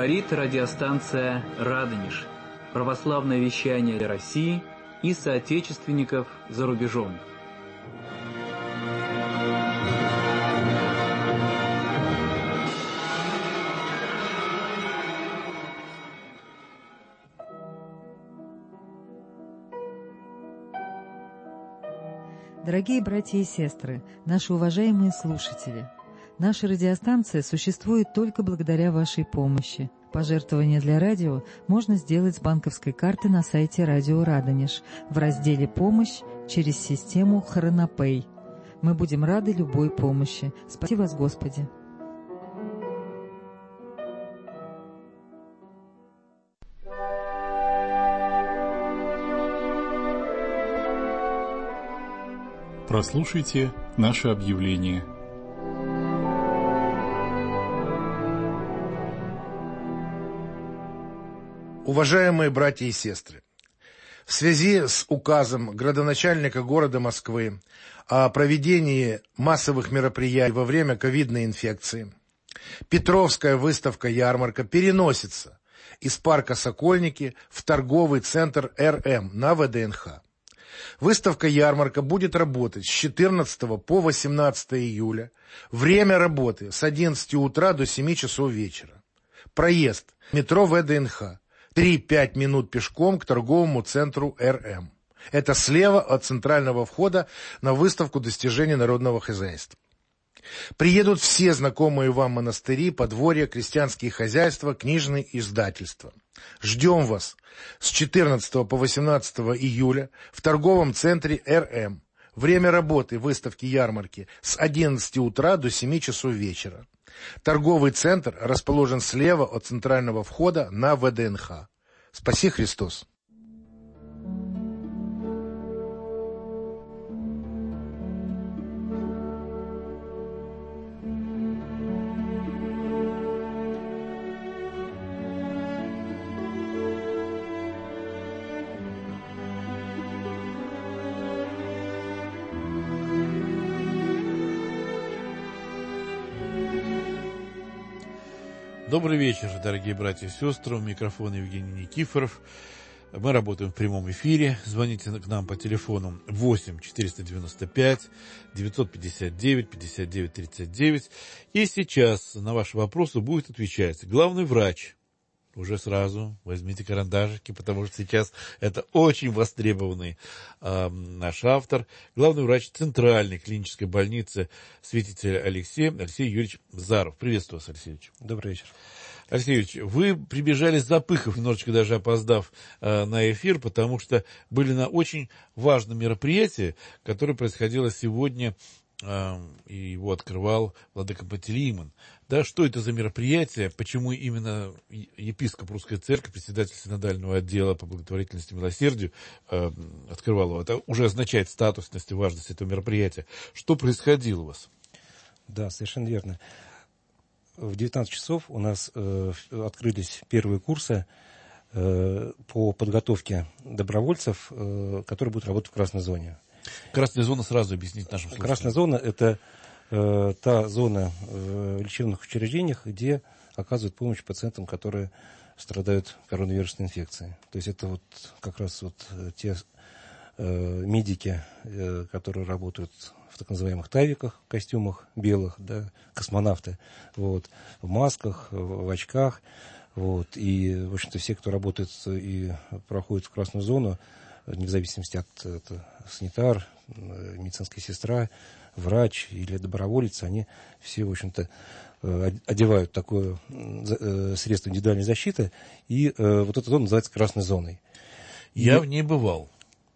Говорит радиостанция «Радонеж». Православное вещание для России и соотечественников за рубежом. Дорогие братья и сестры, наши уважаемые слушатели, наша радиостанция существует только благодаря вашей помощи. Пожертвования для радио можно сделать с банковской карты на сайте Радио Радонеж в разделе «Помощь» через систему Хронопэй. Мы будем рады любой помощи. Спаси вас, Господи! Прослушайте наше объявление. Уважаемые братья и сестры, в связи с указом градоначальника города Москвы о проведении массовых мероприятий во время ковидной инфекции, Петровская выставка-ярмарка переносится из парка Сокольники в торговый центр РМ на ВДНХ. Выставка-ярмарка будет работать с 14 по 18 июля. Время работы с 11 утра до 7 часов вечера. Проезд метро ВДНХ. 3-5 минут пешком к торговому центру РМ. Это слева от центрального входа на выставку достижений народного хозяйства. Приедут все знакомые вам монастыри, подворья, крестьянские хозяйства, книжные издательства. Ждем вас с 14 по 18 июля в торговом центре РМ. Время работы выставки-ярмарки с 11 утра до 7 часов вечера. Торговый центр расположен слева от центрального входа на ВДНХ. Спаси Христос! Добрый вечер, дорогие братья и сестры. У микрофона Евгений Никифоров. Мы работаем в прямом эфире. Звоните к нам по телефону 8 495 959 59 39. И сейчас на ваши вопросы будет отвечать главный врач. Уже сразу возьмите карандашики, потому что сейчас это очень востребованный наш автор. Главный врач Центральной клинической больницы святителя Алексей Юрьевич Заров. Приветствую вас, Алексей Юрьевич. Добрый вечер. Алексей Юрьевич, вы прибежали с запыхов, немножечко даже опоздав на эфир, потому что были на очень важном мероприятии, которое происходило сегодня, и его открывал владыка Пантелеимон. Да, что это за мероприятие, почему именно епископ Русской Церкви, председатель синодального отдела по благотворительности и милосердию открывал его? Это уже означает статусность и важность этого мероприятия. Что происходило у вас? Да, совершенно верно. В 19 часов у нас открылись первые курсы по подготовке добровольцев, которые будут работать в красной зоне. Красная зона, сразу объяснить нашим слушателям. Красная зона – это та зона в лечебных учреждениях, где оказывают помощь пациентам, которые страдают коронавирусной инфекцией. То есть это вот как раз вот те медики, которые работают в так называемых тавиках, костюмах белых, да, космонавты, вот, в масках, в очках. Вот, и, в общем-то, все, кто работает и проходит в красную зону, вне зависимости от это, санитар, медицинская сестра, врач или доброволец, они все, в общем-то, одевают такое средство индивидуальной защиты, и вот эта зона называется красной зоной. Я в ней бывал.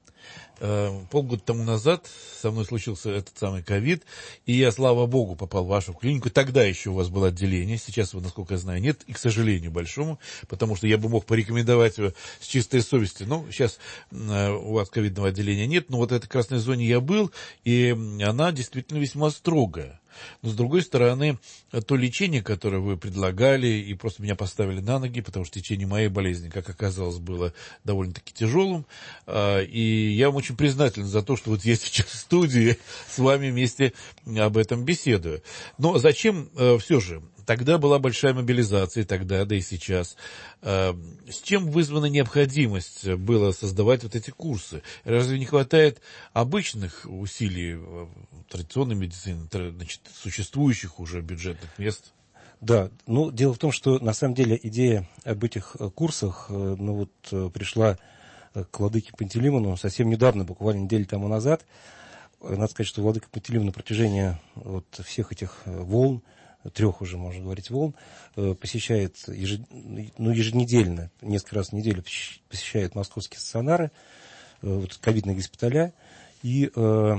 Полгода тому назад со мной случился этот самый ковид, и я, слава богу, попал в вашу клинику. Тогда еще у вас было отделение, сейчас его, насколько я знаю, нет, и, к сожалению, большому, потому что я бы мог порекомендовать его с чистой совестью. Но сейчас у вас ковидного отделения нет, но вот в этой красной зоне я был, и она действительно весьма строгая. Но, с другой стороны, то лечение, которое вы предлагали, и просто меня поставили на ноги, потому что течение моей болезни, как оказалось, было довольно-таки тяжелым. И я вам очень признателен за то, что вот я сейчас в студии с вами вместе об этом беседую. Но зачем все же Тогда была большая мобилизация, тогда, да и сейчас. С чем вызвана необходимость было создавать вот эти курсы? Разве не хватает обычных усилий традиционной медицины, значит, существующих уже бюджетных мест? Да, ну, дело в том, что на самом деле идея об этих курсах, пришла к владыке Пантелеймону совсем недавно, буквально неделю тому назад. Надо сказать, что владыка Пантелеймон на протяжении всех этих волн, 3 уже, можно говорить, волн, посещает еженедельно, несколько раз в неделю посещает московские стационары, ковидные госпиталя, и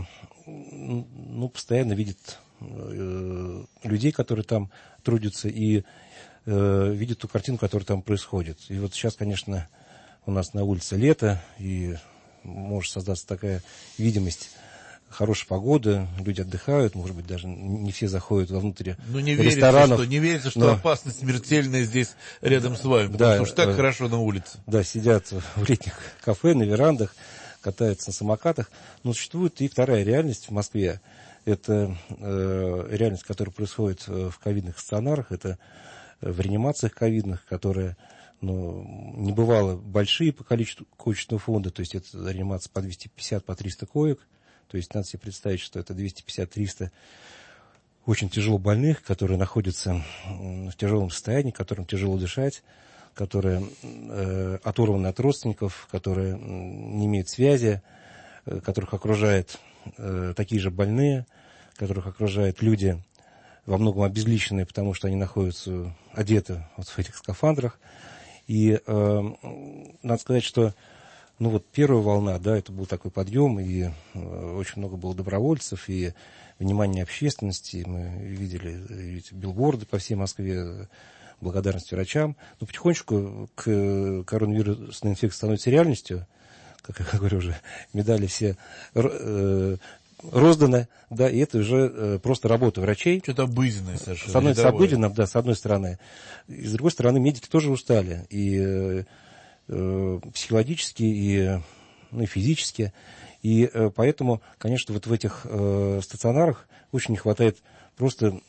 постоянно видит людей, которые там трудятся, и видит ту картину, которая там происходит. И вот сейчас, конечно, у нас на улице лето, и может создаться такая видимость хорошей погоды, люди отдыхают, может быть, даже не все заходят вовнутрь ресторанов. Не верится, что опасность смертельная здесь рядом с вами, потому что так хорошо на улице. Да, сидят в летних кафе, на верандах, катаются на самокатах. Но существует и вторая реальность в Москве. Это реальность, которая происходит в ковидных стационарах, это в реанимациях ковидных, которые не бывало большие по количеству коечного фонда, то есть это реанимация по 250, по 300 коек. То есть надо себе представить, что это 250-300 очень тяжело больных, которые находятся в тяжелом состоянии, которым тяжело дышать, которые оторваны от родственников, которые не имеют связи, которых окружают такие же больные, которых окружают люди во многом обезличенные, потому что они находятся одеты в этих скафандрах. И надо сказать, что первая волна, это был такой подъем, и очень много было добровольцев, и внимание общественности. Мы видели билборды по всей Москве, благодарность врачам. Но потихонечку коронавирусная инфекция становится реальностью. Как я говорю уже, медали все розданы, и это уже просто работа врачей. Что-то обыденное совершенно. Становится обыденным, с одной стороны. И с другой стороны, медики тоже устали. И психологически, и физически. И поэтому, конечно, в этих стационарах очень не хватает просто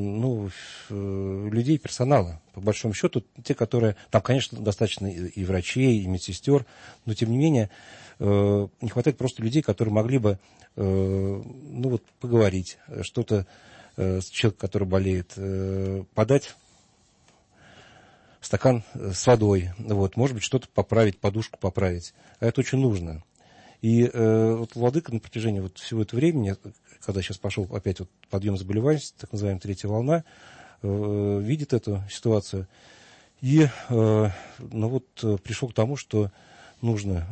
людей, персонала. По большому счету, те, которые... Там, конечно, достаточно и врачей, и медсестер, но, тем не менее, не хватает просто людей, которые могли бы поговорить, что-то с человеком, который болеет, подать стакан с водой, может быть, что-то поправить, подушку поправить. А это очень нужно. И владыка на протяжении всего этого времени, когда сейчас пошел опять подъем заболеваемости, так называемая 3-я волна, видит эту ситуацию и пришел к тому, что нужно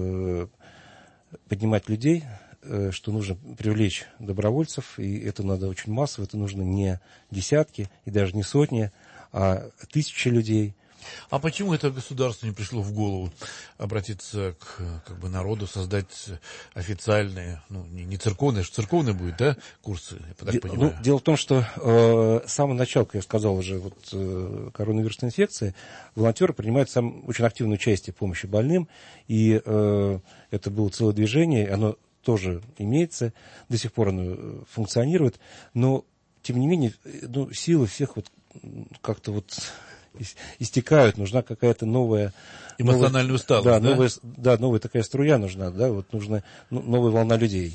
поднимать людей, что нужно привлечь добровольцев, и это надо очень массово, это нужно не десятки и даже не сотни, а 1000 людей. А почему это государство не пришло в голову обратиться к народу, создать официальные, не церковные, что церковные будет, да, курсы, я так понимаю? Дело в том, что с самого начала, как я сказал уже, коронавирусной инфекции, волонтеры принимают очень активное участие в помощи больным, и это было целое движение, оно тоже имеется, до сих пор оно функционирует, но, тем не менее, силы всех как-то истекают, нужна какая-то новая... Эмоциональная усталость, новая такая струя нужна, нужна новая волна людей.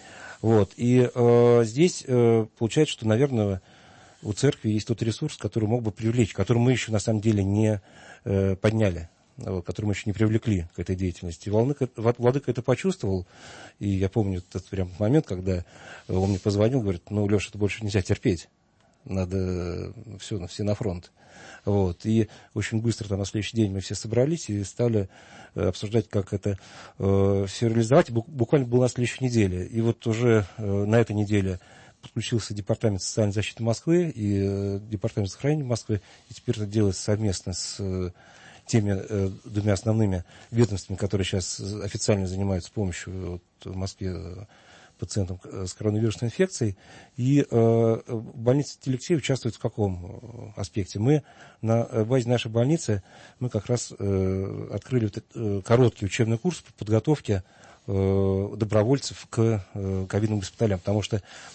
И здесь получается, что, наверное, у церкви есть тот ресурс, который мог бы привлечь, который мы еще на самом деле не подняли, который мы еще не привлекли к этой деятельности. Владыка это почувствовал, и я помню этот прям момент, когда он мне позвонил, говорит, Леша, это больше нельзя терпеть, надо все на фронт. И очень быстро на следующий день мы все собрались и стали обсуждать, как это все реализовать. Буквально было на следующей неделе. И уже на этой неделе подключился Департамент социальной защиты Москвы и Департамент сохранения Москвы. И теперь это делается совместно с теми 2 основными ведомствами, которые сейчас официально занимаются помощью в Москве пациентам с коронавирусной инфекцией. И больница Телексей участвует в каком аспекте? Мы на базе нашей больницы как раз открыли короткий учебный курс по подготовке добровольцев к ковидным госпиталям, потому что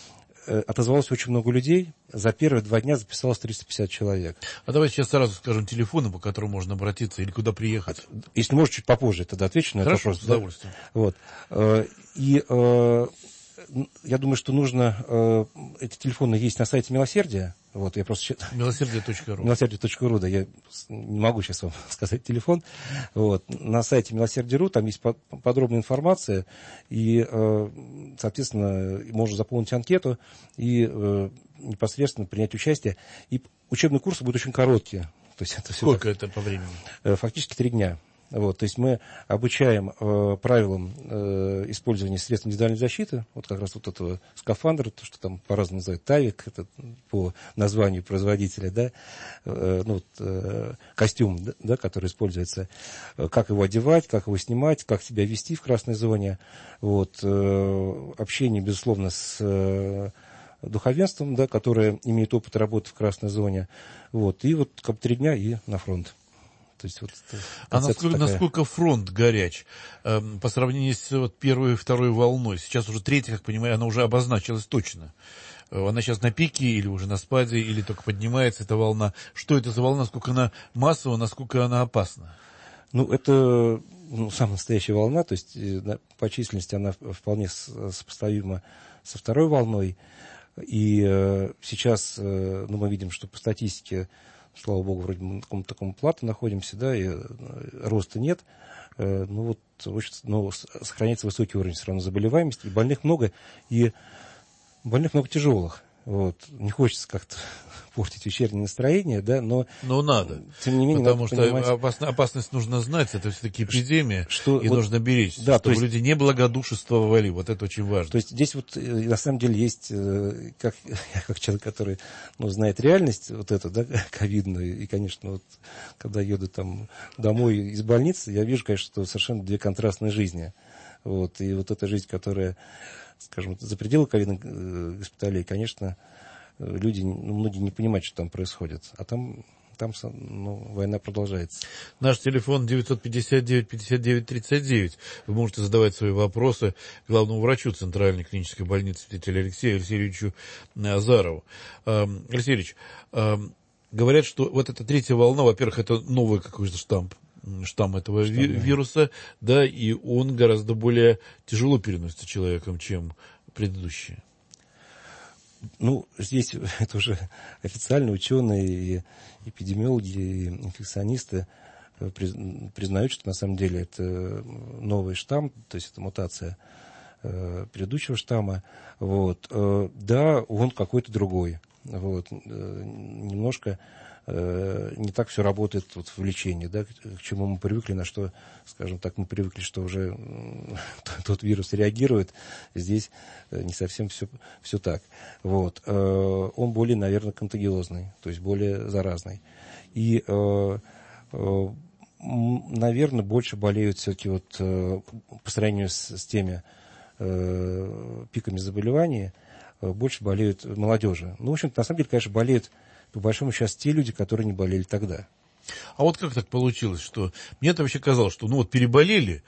отозвалось очень много людей. За первые 2 дня записалось 350 человек. А давайте сейчас сразу скажем телефоны, по которым можно обратиться, или куда приехать. Если можно, чуть попозже тогда отвечу на этот вопрос. С удовольствием. Да? Вот. И я думаю, что нужно... Эти телефоны есть на сайте Милосердия. Вот, я просто... Милосердие.ру. Милосердие.ру, да, я не могу сейчас вам сказать телефон. Вот. На сайте Милосердие.ру там есть подробная информация, и, соответственно, можно заполнить анкету и непосредственно принять участие. И учебные курсы будут очень короткие. То есть это сколько это по времени? Фактически 3 дня. Вот, то есть мы обучаем правилам использования средств индивидуальной защиты, вот как раз вот этого скафандра, то, что там по-разному называют ТАВИК, это по названию производителя, да, костюм, да, который используется, как его одевать, как его снимать, как себя вести в красной зоне, вот, общение, безусловно, с духовенством, да, которое имеет опыт работы в красной зоне, вот, и вот как 3 дня и на фронт. То есть, вот, насколько фронт горяч по сравнению с вот первой и второй волной? Сейчас уже третья, как понимаю, она уже обозначилась точно. Она сейчас на пике или уже на спаде, или только поднимается эта волна. Что это за волна? Насколько она массовая, насколько она опасна? Это самая настоящая волна. То есть по численности она вполне сопоставима со второй волной. И сейчас мы видим, что по статистике, слава богу, вроде мы на каком-то таком плато находимся, да, и роста нет. Сохраняется высокий уровень все равно заболеваемости, и больных много тяжелых. Вот. Не хочется как-то портить вечернее настроение, да, но надо. Тем не менее, потому что опасность нужно знать, это все-таки эпидемия, и нужно беречь, да, чтобы люди не благодушествовали, вот это очень важно. То есть здесь вот на самом деле есть, как человек, который знает реальность вот эту, да, ковидную, и, конечно, вот когда еду там домой из больницы, я вижу, конечно, что совершенно 2 контрастные жизни. Вот, и вот эта жизнь, которая, скажем, за пределы ковидных госпиталей, конечно, люди, многие не понимают, что там происходит. А там война продолжается. Наш телефон 959-59-39. Вы можете задавать свои вопросы главному врачу Центральной клинической больницы святителя Алексея Алексеевичу Азарову. Алексей Ильич, говорят, что вот эта 3-я волна, во-первых, это новый какой-то штамм этого вируса, да, и он гораздо более тяжело переносится человеком, чем предыдущие. Здесь это уже официально ученые, и эпидемиологи, и инфекционисты признают, что на самом деле это новый штамм, то есть это мутация предыдущего штамма. Вот. Да, он какой-то другой. Вот. Немножко не так все работает в лечении, да, к чему мы привыкли, на что, скажем так, мы привыкли, что уже тот вирус реагирует, здесь не совсем все так. Вот. Он более, наверное, контагиозный, то есть более заразный. И, наверное, больше болеют все-таки по сравнению с теми пиками заболеваний, больше болеют молодежи. В общем-то, на самом деле, конечно, болеют по большому счету те люди, которые не болели тогда. А вот как так получилось, что мне-то вообще казалось, что переболели,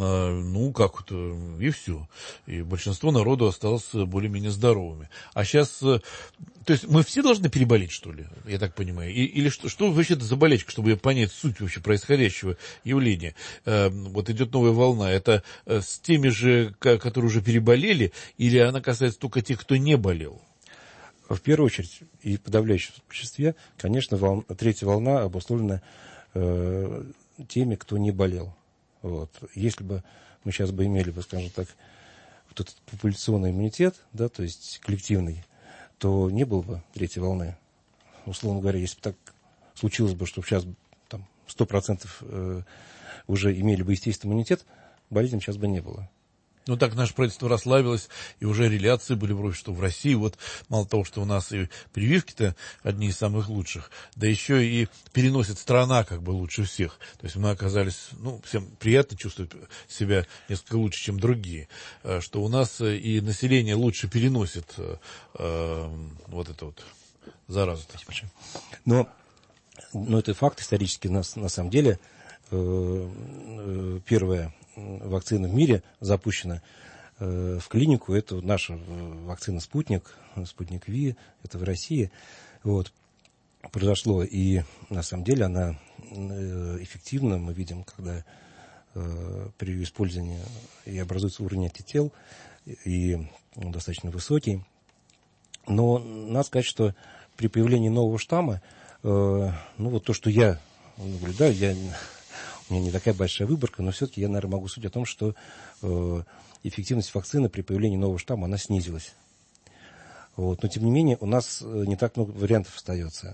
и все. И большинство народу осталось более-менее здоровыми. А сейчас, то есть мы все должны переболеть, что ли, я так понимаю? Или что вообще это за болячка, чтобы понять суть вообще происходящего явления? Вот идет новая волна, это с теми же, которые уже переболели, или она касается только тех, кто не болел? В первую очередь, и в подавляющем большинстве, конечно, 3-я волна обусловлена теми, кто не болел. Вот. Если бы мы сейчас имели, скажем так, вот этот популяционный иммунитет, да, то есть коллективный, то не было бы 3-й волны. Условно говоря, если бы так случилось бы, что сейчас там 100% уже имели бы естественный иммунитет, болезни сейчас бы не было. Так наше правительство расслабилось, и уже реляции были вроде, что в России, мало того, что у нас и прививки-то одни из самых лучших, да еще и переносит страна лучше всех. То есть мы оказались, всем приятно чувствовать себя несколько лучше, чем другие, что у нас и население лучше переносит эту заразу. Но это факт исторический. На самом деле первая вакцина в мире запущена в клинику. Это наша вакцина «Спутник», «Спутник Ви», это в России. Вот. Произошло, и на самом деле она эффективна. Мы видим, когда при использовании и образуется уровень антител, и он достаточно высокий. Но надо сказать, что при появлении нового штамма, вот то, что я наблюдаю, у меня не такая большая выборка, но все-таки я, наверное, могу судить о том, что эффективность вакцины при появлении нового штамма, она снизилась. Вот. Но, тем не менее, у нас не так много вариантов остается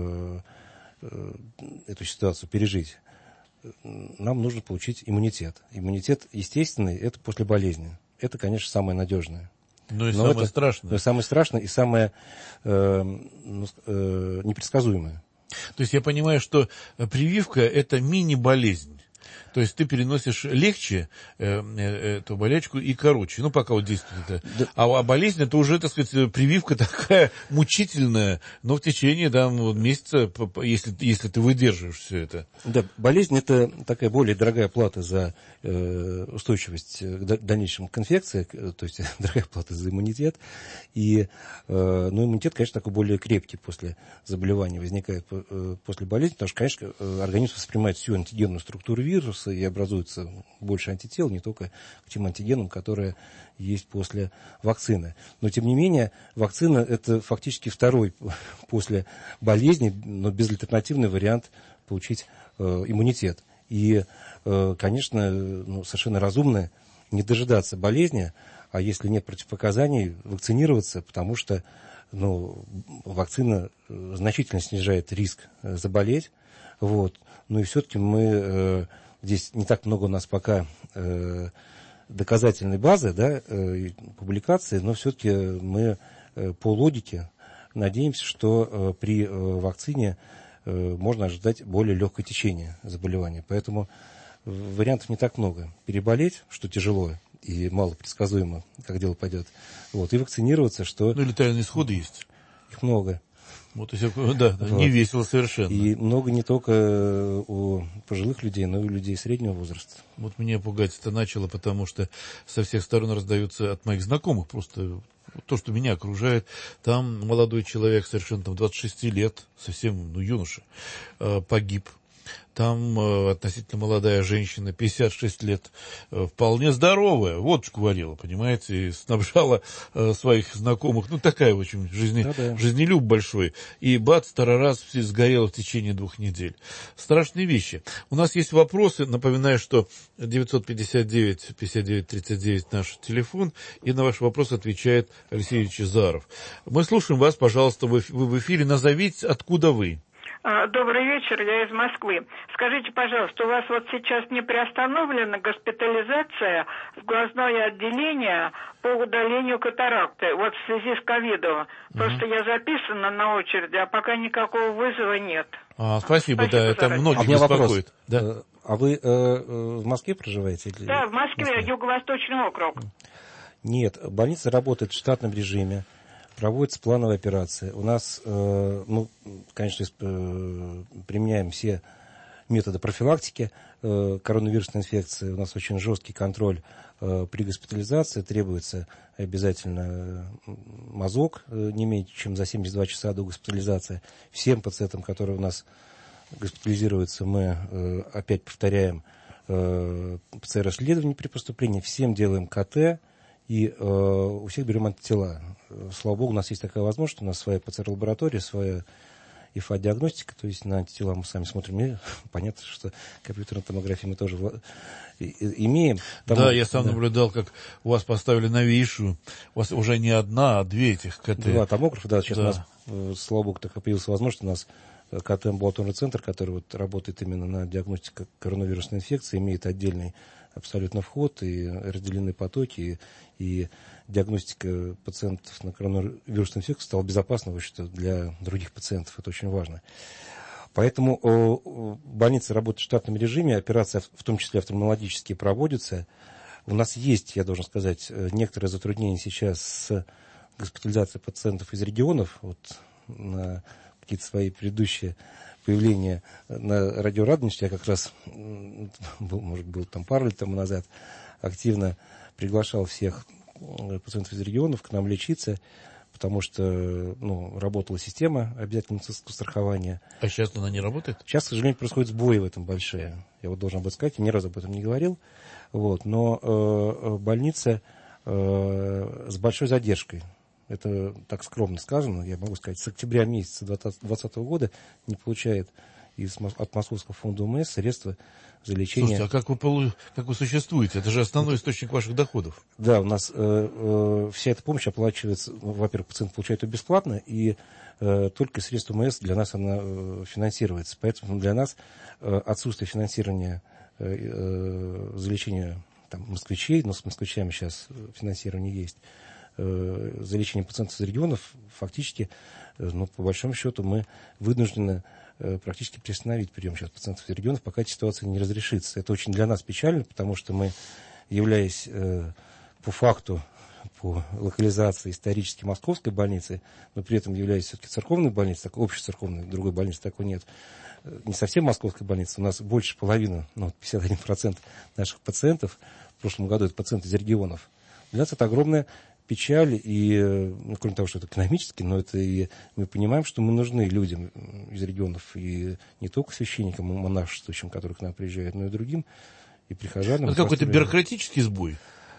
эту ситуацию пережить. Нам нужно получить иммунитет. Иммунитет естественный – это после болезни. Это, конечно, самое надежное. Но самое страшное. Самое страшное и самое непредсказуемое. То есть я понимаю, что прививка – это мини-болезнь. То есть ты переносишь легче эту болячку и короче. Ну, пока вот действует это. Да. А болезнь, это уже, так сказать, прививка такая мучительная, но в течение месяца, если ты выдерживаешь все это. Да, болезнь – это такая более дорогая плата за устойчивость к дальнейшим к инфекции, то есть дорогая плата за иммунитет. И, иммунитет, конечно, такой более крепкий после заболевания, возникает после болезни, потому что, конечно, организм воспринимает всю антигенную структуру вируса, и образуется больше антител, не только к тем антигенам, которые есть после вакцины. Но, тем не менее, вакцина – это фактически второй после болезни, но безальтернативный вариант получить иммунитет. И, конечно, совершенно разумно не дожидаться болезни, а если нет противопоказаний, вакцинироваться, потому что вакцина значительно снижает риск заболеть. Вот. Ну и все-таки мы... Здесь не так много у нас пока доказательной базы, публикаций, но все-таки мы по логике надеемся, что при вакцине можно ожидать более легкое течение заболевания. Поэтому вариантов не так много. Переболеть, что тяжело и мало предсказуемо, как дело пойдет, и вакцинироваться, что... летальные исходы есть. Их много. Не весело совершенно. И много не только у пожилых людей, но и у людей среднего возраста. Вот меня пугать это начало, потому что со всех сторон раздаются от моих знакомых просто то, что меня окружает. Там молодой человек, совершенно 26 лет, совсем юноша, погиб. Там относительно молодая женщина, 56 лет, вполне здоровая, водочку варила, понимаете, и снабжала своих знакомых, такая очень жизнелюб большой. И бац, тарарас, все сгорело в течение 2 недель. Страшные вещи. У нас есть вопросы, напоминаю, что 959-59-39 наш телефон, и на ваш вопрос отвечает Алексей Ильич Заров. Мы слушаем вас, пожалуйста, вы в эфире, назовите, откуда вы. Добрый вечер, я из Москвы. Скажите, пожалуйста, у вас вот сейчас не приостановлена госпитализация в глазное отделение по удалению катаракты, вот в связи с ковидом? Просто я записана на очереди, а пока никакого вызова нет. Спасибо, это многих беспокоит. Да. А вы в Москве проживаете? Да, в Москве, Юго-Восточный округ. Нет, больница работает в штатном режиме. Проводится плановая операция. У нас, конечно, применяем все методы профилактики коронавирусной инфекции. У нас очень жесткий контроль при госпитализации. Требуется обязательно мазок не менее чем за 72 часа до госпитализации. Всем пациентам, которые у нас госпитализируются, мы опять повторяем ПЦР-исследование при поступлении. Всем делаем КТ. И у всех берем антитела. Слава богу, у нас есть такая возможность. У нас своя ПЦР-лаборатория, своя ИФА-диагностика. То есть на антитела мы сами смотрим. И понятно, что компьютерную томографию мы тоже имеем. Я сам наблюдал, как у вас поставили новейшую. У вас уже не одна, а 2 этих КТ. 2 томографа, сейчас у нас, слава богу, такая появилась возможность. У нас КТ-амбулаторный центр, который работает именно на диагностике коронавирусной инфекции, имеет отдельный абсолютно вход, и разделены потоки, и диагностика пациентов на коронавирусную инфекцию стала безопасной вообще для других пациентов. Это очень важно. Поэтому больница работает в штатном режиме, операции, в том числе офтальмологические, проводятся. У нас есть, я должен сказать, некоторые затруднения сейчас с госпитализацией пациентов из регионов. На какие-то свои предыдущие появления на радио Радонежск, я как раз был там пару лет тому назад, активно приглашал всех пациентов из регионов к нам лечиться, потому что работала система обязательного медицинского страхования. А сейчас она не работает? Сейчас, к сожалению, происходят сбои в этом большие. Я должен об этом сказать, я ни разу об этом не говорил. Но больница с большой задержкой. Это так скромно сказано, я могу сказать, с октября месяца 2020 года не получает от Московского фонда УМС средства за лечение. Слушайте, а как вы существуете? Это же основной источник ваших доходов. Да, у нас вся эта помощь оплачивается, во-первых, пациент получает ее бесплатно, и только средства УМС для нас она финансируется. Поэтому для нас отсутствие финансирования за лечение москвичей, но с москвичами сейчас финансирование есть, за лечение пациентов из регионов, фактически, по большому счету, мы вынуждены практически приостановить прием сейчас пациентов из регионов, пока эта ситуация не разрешится. Это очень для нас печально, потому что мы, являясь по факту, по локализации исторически московской больницы, но при этом являясь все-таки церковной больницей, такой общецерковной, другой больницы такой нет, не совсем московской больницы, у нас больше половины, 51% наших пациентов в прошлом году это пациенты из регионов. Для нас это огромная печаль, и, кроме того, что это экономически, но это и мы понимаем, что мы нужны людям из регионов, и не только священникам и монашествующим, которые к нам приезжают, но и другим, и прихожанам. Это какой-то бюрократический сбой?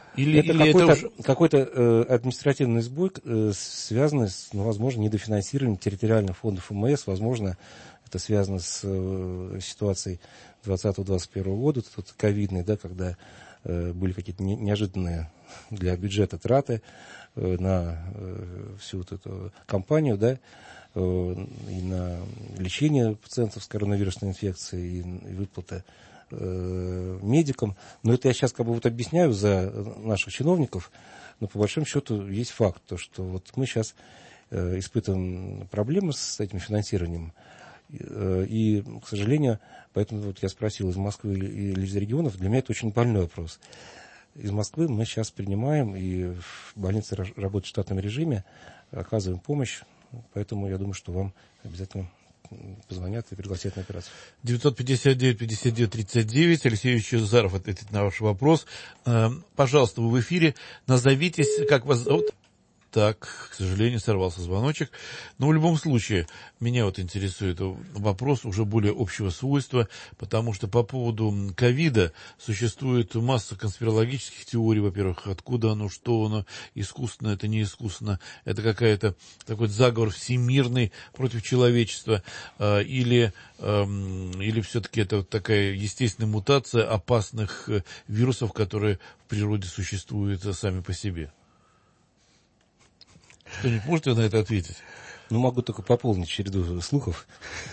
Какой-то административный сбой, связанный с, возможно, недофинансированием территориальных фондов УМС, возможно, это связано с ситуацией 2020-2021 года, ковидной, когда были какие-то неожиданные для бюджета траты на всю эту кампанию, и на лечение пациентов с коронавирусной инфекцией, и выплаты медикам. Но это я сейчас объясняю за наших чиновников, но по большому счету есть факт, то, что мы сейчас испытываем проблемы с этим финансированием. И, к сожалению, поэтому я спросил, из Москвы или из регионов, для меня это очень больной вопрос. Из Москвы мы сейчас принимаем, и в больнице работает в штатном режиме, оказываем помощь, поэтому я думаю, что вам обязательно позвонят и пригласят на операцию. 959-59-39, Алексей Чезаров ответит на ваш вопрос. Пожалуйста, вы в эфире, назовитесь, как вас зовут? Так, к сожалению, сорвался звоночек. Но в любом случае, меня интересует вопрос уже более общего свойства, потому что по поводу ковида существует масса конспирологических теорий. Во-первых, откуда оно, что оно, искусственно, это не искусственно, это какой-то заговор всемирный против человечества, или все-таки это такая естественная мутация опасных вирусов, которые в природе существуют сами по себе. Что-нибудь можете на это ответить? Могу только пополнить череду слухов.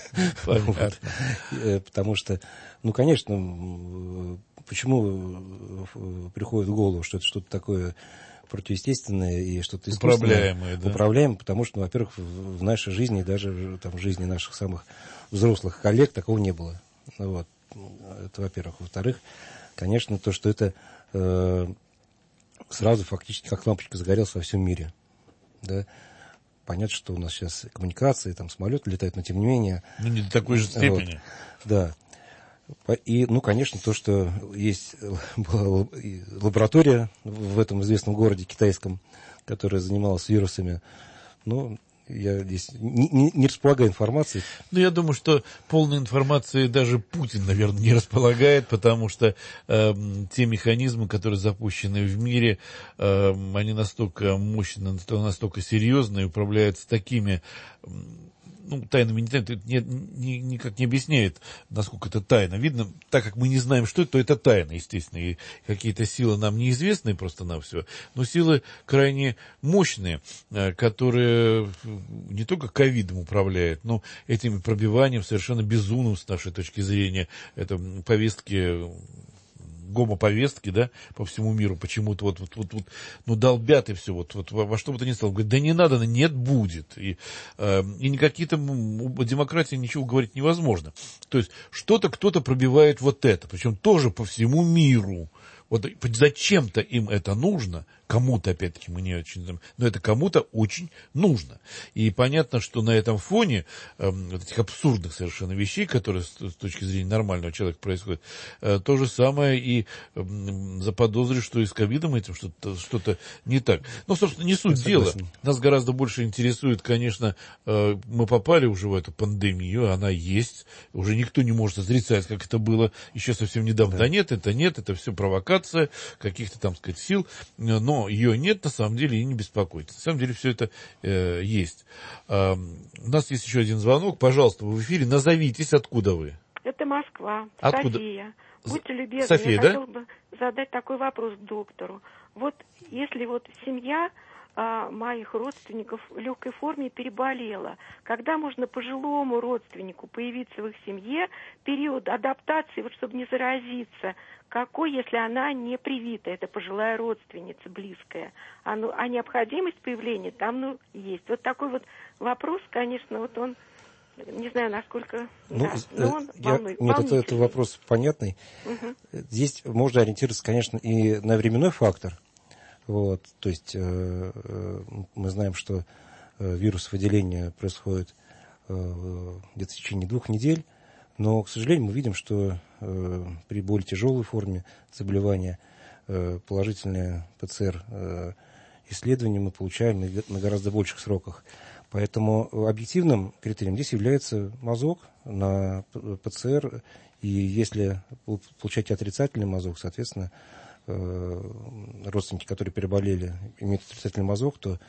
Потому что, конечно, почему приходит в голову, что это что-то такое противоестественное и что-то искусственное. Управляемое, потому что, во-первых, в нашей жизни, даже в жизни наших самых взрослых коллег такого не было. Это, во-первых. Во-вторых, конечно, то, что это сразу фактически как лампочка загорелась во всем мире. Понятно, что у нас сейчас коммуникации, самолеты летают, но тем не менее... не до такой же степени. Да. И, конечно, то, что была лаборатория в этом известном городе китайском, которая занималась вирусами, я здесь не располагаю информацией. Я думаю, что полной информации даже Путин, наверное, не располагает, потому что те механизмы, которые запущены в мире, они настолько мощные, настолько серьезные, управляются такими... тайнами никак не объясняет, насколько это тайна. Видно, так как мы не знаем, что это, то это тайна, естественно. И какие-то силы нам неизвестны просто-навсего, но силы крайне мощные, которые не только ковидом управляют, но этим пробиванием совершенно безумным, с нашей точки зрения, это повестки... гомоповестки, по всему миру, почему-то долбят и все, во что бы то ни стало. Говорят, да не надо, нет, будет. И никакие о демократии ничего говорить невозможно. То есть, что-то кто-то пробивает это, причем тоже по всему миру. вот зачем-то им это нужно, кому-то, опять-таки, мы не очень знаем, но это кому-то очень нужно. И понятно, что на этом фоне вот этих абсурдных совершенно вещей, которые с точки зрения нормального человека происходят, то же самое и заподозрить, что и с ковидом этим что-то не так. Ну, собственно, не суть дела. Нас гораздо больше интересует, конечно, мы попали уже в эту пандемию, она есть, уже никто не может отрицать, как это было еще совсем недавно. Да нет, это все провокация каких-то, там сказать, сил, но ее нет, на самом деле, и не беспокойтесь. На самом деле все это есть. У нас есть еще один звонок. Пожалуйста, вы в эфире. Назовитесь, откуда вы. Это Москва. Откуда? София. Будьте любезны, София, я да? хотела бы задать такой вопрос доктору. Вот если вот семья моих родственников в легкой форме переболела, когда можно пожилому родственнику появиться в их семье, период адаптации, вот чтобы не заразиться, какой, если она не привита, это пожилая родственница, близкая, а необходимость появления там, есть. Вот такой вот вопрос, конечно, вот он, не знаю, насколько... он волнует. Нет, это вопрос понятный. Угу. Здесь можно ориентироваться, конечно, и на временной фактор. Вот, то есть мы знаем, что вирусовыделение происходит где-то в течение 2 недель, но, к сожалению, мы видим, что при более тяжелой форме заболевания положительное ПЦР-исследование мы получаем на гораздо больших сроках. Поэтому объективным критерием здесь является мазок на ПЦР, и если вы получаете отрицательный мазок, соответственно, родственники, которые переболели, имеют отрицательный мазок, то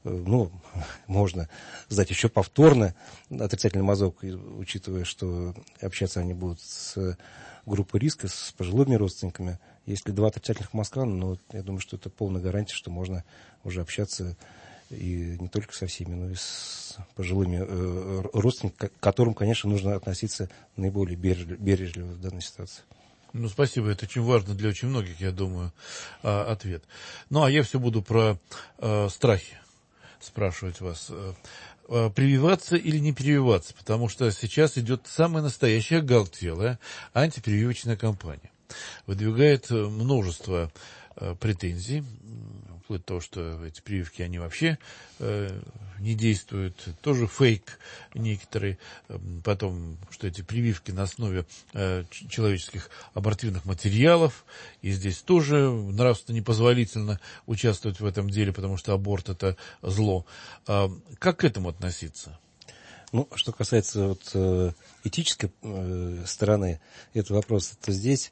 можно сдать еще повторно отрицательный мазок, учитывая, что общаться они будут с группой риска, с пожилыми родственниками. Если 2 отрицательных мазка, я думаю, что это полная гарантия, что можно уже общаться и не только со всеми, но и с пожилыми родственниками, к которым, конечно, нужно относиться наиболее бережливо в данной ситуации. Спасибо, это очень важно для очень многих, я думаю, ответ. А я все буду про страхи спрашивать вас. Прививаться или не прививаться? Потому что сейчас идет самая настоящая оголтелая антипрививочная кампания. Выдвигает множество претензий, вплоть до того, что эти прививки, они вообще не действуют, тоже фейк некоторые, потом, что эти прививки на основе человеческих абортивных материалов, и здесь тоже нравственно непозволительно участвовать в этом деле, потому что аборт – это зло. Как к этому относиться? Что касается этической стороны этого вопроса, то здесь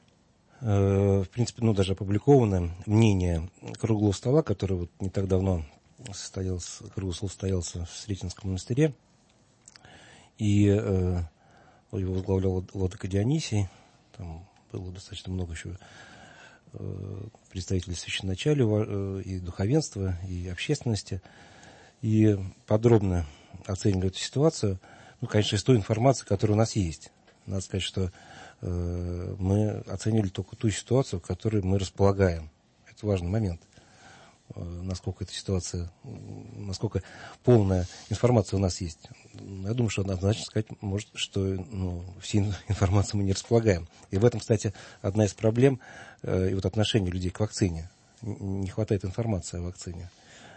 в принципе, даже опубликовано мнение круглого стола, который не так давно круглый стол состоялся в Сретенском монастыре, и его возглавлял владыка Дионисий, там было достаточно много еще представителей священноначалия и духовенства, и общественности, и подробно оценивали эту ситуацию, конечно, из той информации, которая у нас есть. Надо сказать, что мы оценили только ту ситуацию, в которой мы располагаем. Это важный момент. Насколько эта ситуация, насколько полная информация у нас есть. Я думаю, что однозначно сказать может, что всей информацией мы не располагаем. И в этом, кстати, одна из проблем и отношения людей к вакцине. Не хватает информации о вакцине.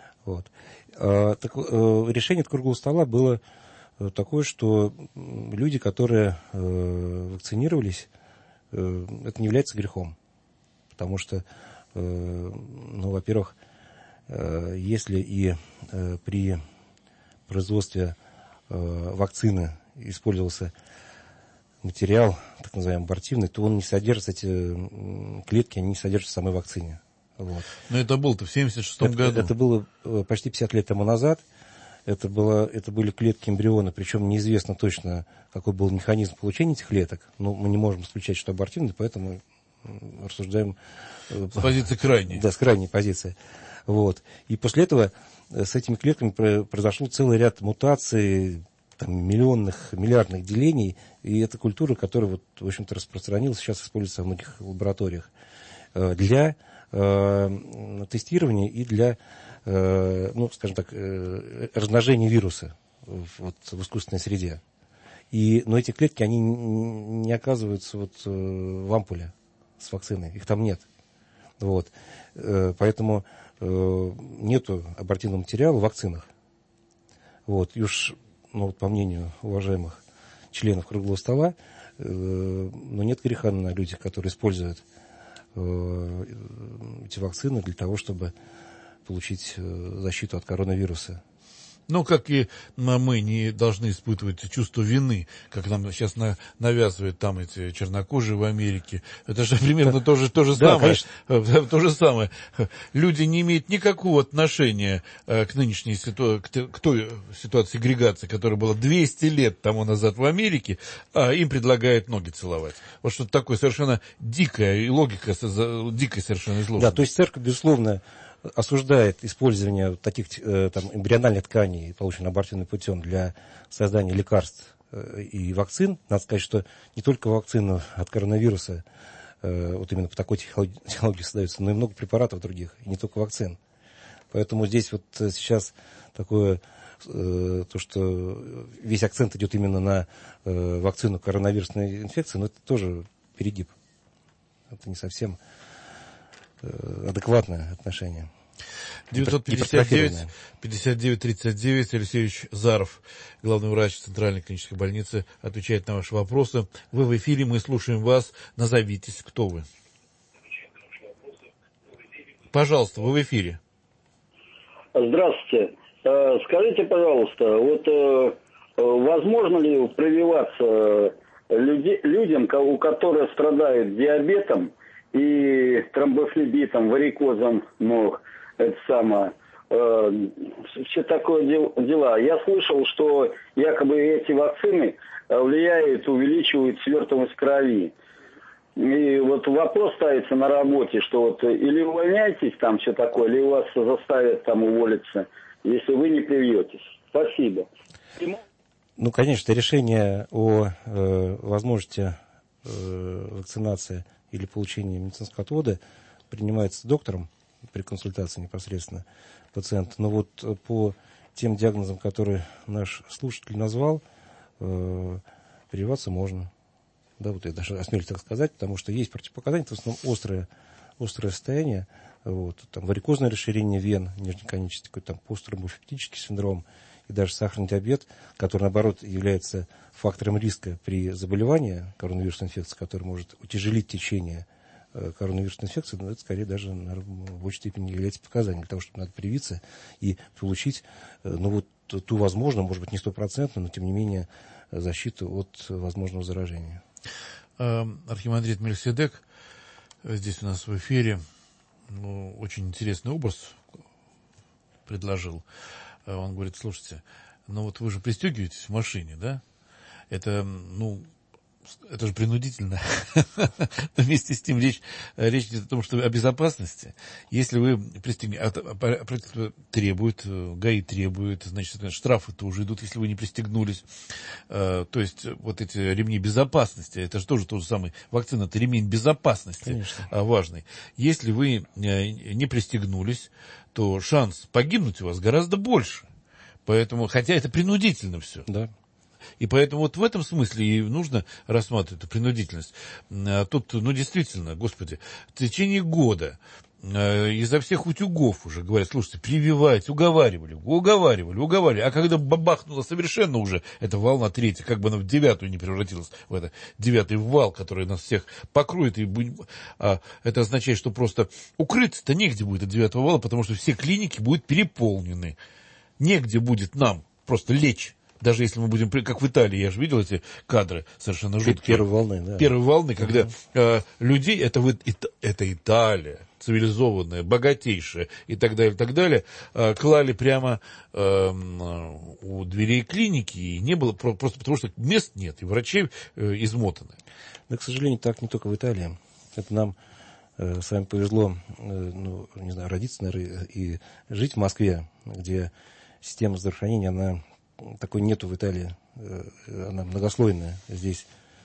Решение от круглого стола было такое, что люди, которые вакцинировались, это не является грехом. Потому что, во-первых, если и при производстве вакцины использовался материал, так называемый абортивный, то он не содержит, эти клетки, они не содержатся в самой вакцине. Но это было-то в 1976 году. Это было почти 50 лет тому назад. Это были клетки эмбриона, причем неизвестно точно, какой был механизм получения этих клеток. Но мы не можем исключать, что абортивный, поэтому рассуждаем... С позиции крайней. Да, с крайней позиции. И после этого с этими клетками произошел целый ряд мутаций, миллиардных делений. И это культура, которая, в общем-то, распространилась, сейчас используется во многих лабораториях для тестирования и для... скажем так, размножение вируса в искусственной среде. Но эти клетки, они не оказываются в ампуле. с вакциной, их там нет. Вот. Поэтому нету абортивного материала в вакцинах. Вот. И уж, по мнению уважаемых членов круглого стола, нет греха на людях, которые используют эти вакцины для того, чтобы получить защиту от коронавируса. Как и мы не должны испытывать чувство вины, как нам сейчас навязывают там эти чернокожие в Америке. Это же примерно то же самое. То же самое. Люди не имеют никакого отношения к нынешней к той ситуации сегрегации, которая была 200 лет тому назад в Америке, а им предлагают ноги целовать. Вот что-то такое совершенно дикое, и логика дикая совершенно изложена. Да, то есть церковь, безусловно, осуждает использование таких эмбриональных тканей, полученных абортивным путем, для создания лекарств и вакцин. Надо сказать, что не только вакцины от коронавируса вот именно по такой технологии создаются, но и много препаратов других, и не только вакцин. Поэтому здесь вот сейчас такое, то, что весь акцент идет именно на вакцину коронавирусной инфекции, но это тоже перегиб. Это не совсем адекватное отношение. 959-59-39 Алексеевич Заров, главный врач Центральной клинической больницы, отвечает на ваши вопросы. Вы в эфире, мы слушаем вас. Назовитесь, кто вы. Пожалуйста, вы в эфире. Здравствуйте. Скажите, пожалуйста, возможно ли прививаться людям, у которых страдают диабетом и тромбофлебитом, варикозом ног, все такое дела. Я слышал, что якобы эти вакцины увеличивают свертываемость крови. И вопрос ставится на работе, что или увольняйтесь там, все такое, или вас заставят там уволиться, если вы не привьетесь. Спасибо. Конечно, решение о возможности вакцинации или получения медицинского отвода принимается доктором при консультации непосредственно пациента. Но по тем диагнозам, которые наш слушатель назвал, прививаться можно. Да, я даже осмелюсь так сказать, потому что есть противопоказания, это в основном острое состояние, варикозное расширение вен нижней конечности, какой-то посттромбофлебитический синдром и даже сахарный диабет, который, наоборот, является фактором риска при заболевании коронавирусной инфекцией, который может утяжелить течение коронавирусной инфекции, но это скорее даже в большей степени является показанием для того, чтобы надо привиться и получить ту возможную, может быть, не стопроцентную, но тем не менее защиту от возможного заражения. Архимандрит Мельхиседек здесь у нас в эфире очень интересный образ предложил. Он говорит: слушайте, вы же пристегиваетесь в машине, да? Это же принудительно. Вместе с тем речь идет о том, что о безопасности. Если вы пристегнете, требует, ГАИ требует, значит, штрафы-то уже идут, если вы не пристегнулись. То есть эти ремни безопасности, это же тоже то же самое. Вакцина — это ремень безопасности. Конечно. Важный. Если вы не пристегнулись, то шанс погибнуть у вас гораздо больше. Поэтому, хотя это принудительно все. Да. И поэтому в этом смысле и нужно рассматривать эту принудительность. Тут, действительно, Господи, в течение года изо всех утюгов уже говорят: слушайте, прививайте, уговаривали. А когда бабахнула совершенно уже эта волна третья, как бы она в 9-ю не превратилась, в это 9-й вал, который нас всех покроет, это означает, что просто укрыться-то негде будет от 9-го вала, потому что все клиники будут переполнены. Негде будет нам просто лечь. Даже если мы будем, как в Италии, я же видел эти кадры совершенно жуткие. Первой волны, да. Первой волны, когда людей, это Италия, цивилизованная, богатейшая и так далее, клали прямо у дверей клиники, и не было, просто потому что мест нет, и врачи измотаны. Да, к сожалению, так не только в Италии. Это нам с вами повезло, родиться, наверное, и жить в Москве, где система здравоохранения, она такой нету в Италии, она многослойная. Здесь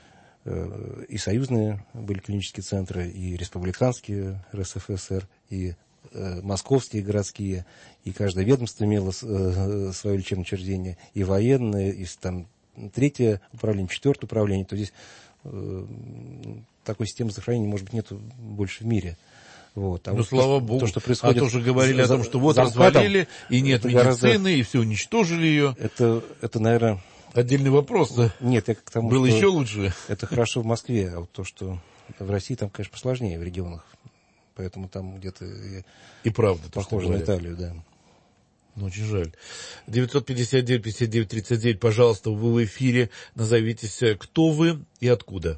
и союзные были клинические центры, и республиканские РСФСР, и московские городские, и каждое ведомство имело свое лечебное учреждение, и военное, и там 3-е управление, 4-е управление. То здесь такой системы захоронения, может быть, нету больше в мире. Вот. А ну, вот слава богу. То, что происходит, тоже говорили о том, что вот развалили, и нет медицины, и все уничтожили ее. Это, наверное... Отдельный вопрос, да? Нет, я к тому, было что еще лучше. Это хорошо в Москве, а вот то, что в России, там, конечно, посложнее в регионах. Поэтому там где-то и правда, похоже на Италию, да. Ну, очень жаль. 959-59-39, пожалуйста, вы в эфире. Назовитесь, кто вы и откуда.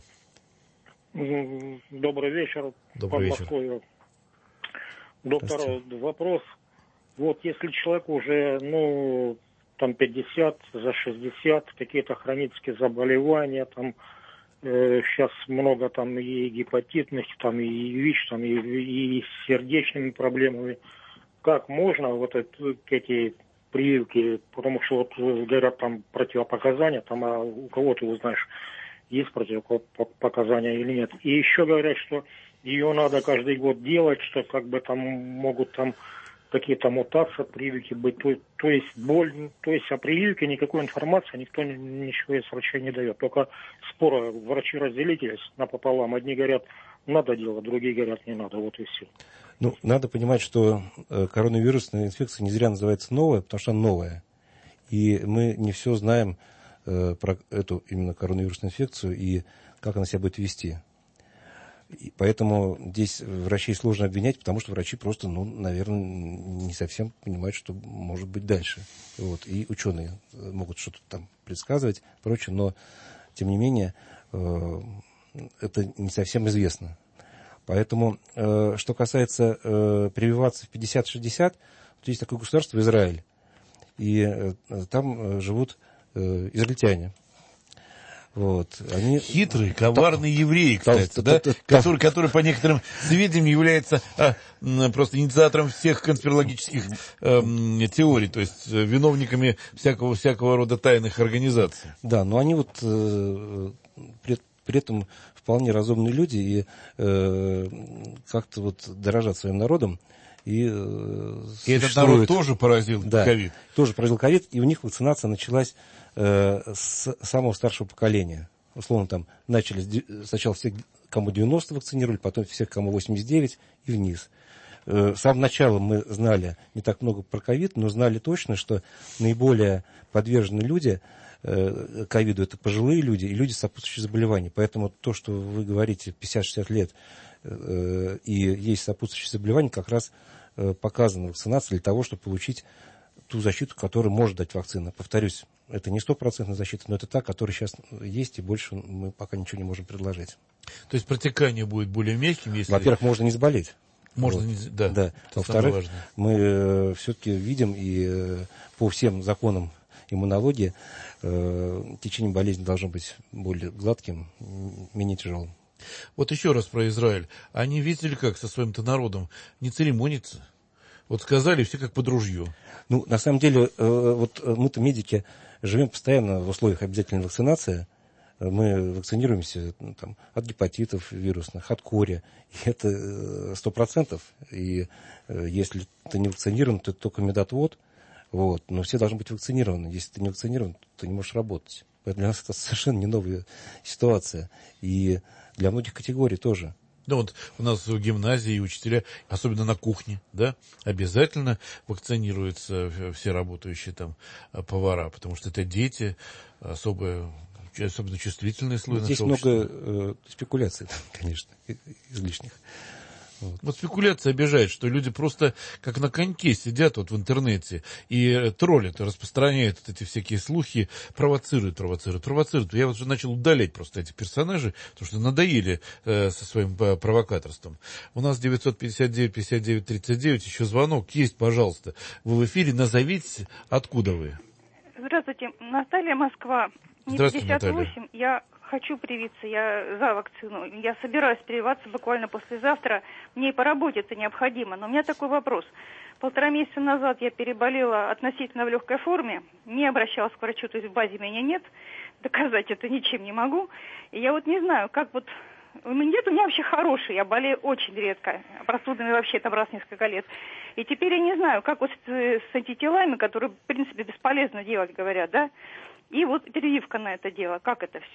Добрый вечер. Добрый вечер. Москве. Доктор, вопрос. Вот если человек уже, там 50, за 60, какие-то хронические заболевания, там сейчас много там и гепатитных, там и ВИЧ, там и с сердечными проблемами. Как можно вот эти прививки, потому что вот говорят там противопоказания, там, а у кого ты узнаешь, есть противопоказания или нет. И еще говорят, что ее надо каждый год делать, что как бы там могут там какие-то мутации от прививки быть. То есть боль, то есть о прививке никакой информации никто ничего из врачей не дает. Только споры, врачи разделились напополам. Одни говорят, надо делать, другие говорят, не надо. Вот и все. Надо понимать, что коронавирусная инфекция не зря называется новая, потому что она новая. И мы не все знаем про эту именно коронавирусную инфекцию и как она себя будет вести. И поэтому здесь врачей сложно обвинять, потому что врачи просто, наверное, не совсем понимают, что может быть дальше. Вот. И ученые могут что-то там предсказывать, прочее, но, тем не менее, это не совсем известно. Поэтому, что касается прививаться в 50-60, то есть такое государство Израиль, и там живут израильтяне. Вот. Они... Хитрые, коварные евреи, кстати, да? Который, по некоторым сведениям, является просто инициатором всех конспирологических теорий, то есть виновниками всякого рода тайных организаций. Да, но они вот при этом вполне разумные люди и как-то вот дорожат своим народом. И этот народ тоже поразил ковид. Да, тоже поразил ковид, и у них вакцинация началась с самого старшего поколения. Условно, там начали сначала всех, кому 90 вакцинировали, потом всех, кому 89 и вниз. С самого начала мы знали не так много про ковид, но знали точно, что наиболее подвержены люди ковиду — это пожилые люди и люди с сопутствующими заболеваниями. Поэтому то, что вы говорите, 50-60 лет и есть сопутствующие заболевания, как раз показана вакцинация для того, чтобы получить ту защиту, которую может дать вакцина. Повторюсь, это не 100% защита, но это та, которая сейчас есть, и больше мы пока ничего не можем предложить. То есть протекание будет более мягким, если... Во-первых, можно не заболеть. Можно вот. не... Да. Во-вторых, мы все-таки видим, и по всем законам иммунологии течение болезни должно быть более гладким, менее тяжелым. Вот еще раз про Израиль. Они видели, как со своим-то народом не церемониться. Вот сказали, все как под ружье. На самом деле, вот мы-то, медики, живем постоянно в условиях обязательной вакцинации. Мы вакцинируемся от гепатитов вирусных, от кори. И это 100%. И если ты не вакцинирован, то это только медотвод. Вот. Но все должны быть вакцинированы. Если ты не вакцинирован, то ты не можешь работать. Поэтому для нас это совершенно не новая ситуация. И для многих категорий тоже. Да, вот у нас в гимназии учителя, особенно на кухне, да, обязательно вакцинируются все работающие там повара, потому что это дети, особенно чувствительный слой нашего общества. Здесь много спекуляций, конечно, излишних. Вот спекуляция обижает, что люди просто как на коньке сидят вот в интернете и троллят, распространяют вот эти всякие слухи, провоцируют. Я вот уже начал удалять просто этих персонажей, потому что надоели со своим провокаторством. У нас 959-59-39, еще звонок есть, пожалуйста. Вы в эфире, назовите, откуда вы. Здравствуйте, Наталья, Москва. Мне 58, Наталья. Я хочу привиться, я за вакцину. Я собираюсь прививаться буквально послезавтра. Мне и по работе это необходимо. Но у меня такой вопрос. 1,5 месяца назад я переболела относительно в легкой форме. Не обращалась к врачу, то есть в базе меня нет. Доказать это ничем не могу. И я вот не знаю, как вот... Иммунитет у меня вообще хороший, я болею очень редко. Простудами вообще там раз в несколько лет. И теперь я не знаю, как вот с антителами, которые, в принципе, бесполезно делать, говорят, да? И вот прививка на это дело. Как это все?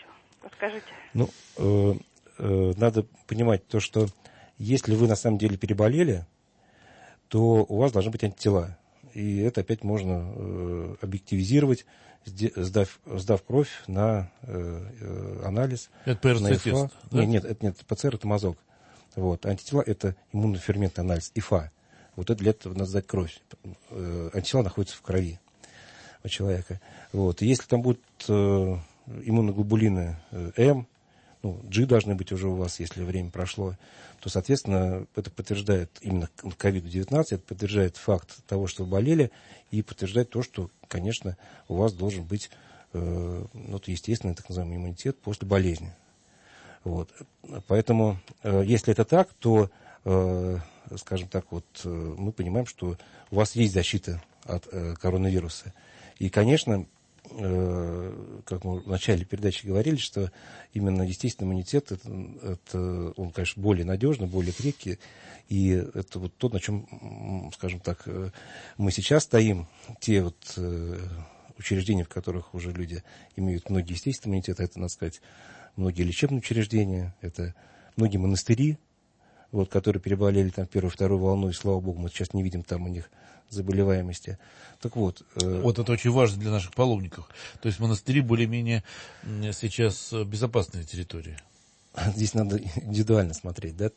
Расскажите. Ну, надо понимать то, что если вы на самом деле переболели, то у вас должны быть антитела. И это опять можно объективизировать, сдав кровь на анализ. Это ПЦР-тест, да? Нет, ПЦР – это мазок. Вот. Антитела – это иммуноферментный анализ, ИФА. Вот это для этого надо сдать кровь. Антитела находятся в крови у человека. Вот. И если там будут иммуноглобулины М, G должны быть уже у вас, если время прошло, то, соответственно, это подтверждает именно COVID-19, это подтверждает факт того, что вы болели, и подтверждает то, что, конечно, у вас должен быть естественный так называемый иммунитет после болезни. Вот. Поэтому, если это так, то, скажем так, мы понимаем, что у вас есть защита от коронавируса. И, конечно, как мы в начале передачи говорили, что именно естественный иммунитет, он, конечно, более надежный, более крепкий, и это вот то, на чем, скажем так, мы сейчас стоим, те учреждения, в которых уже люди имеют многие естественные иммунитеты, это, надо сказать, многие лечебные учреждения, это многие монастыри, которые переболели там первую, вторую волну, и, слава богу, мы сейчас не видим там у них заболеваемости. Так вот. Вот это очень важно для наших паломников. То есть монастыри более-менее сейчас безопасные территории. Здесь надо индивидуально смотреть, да.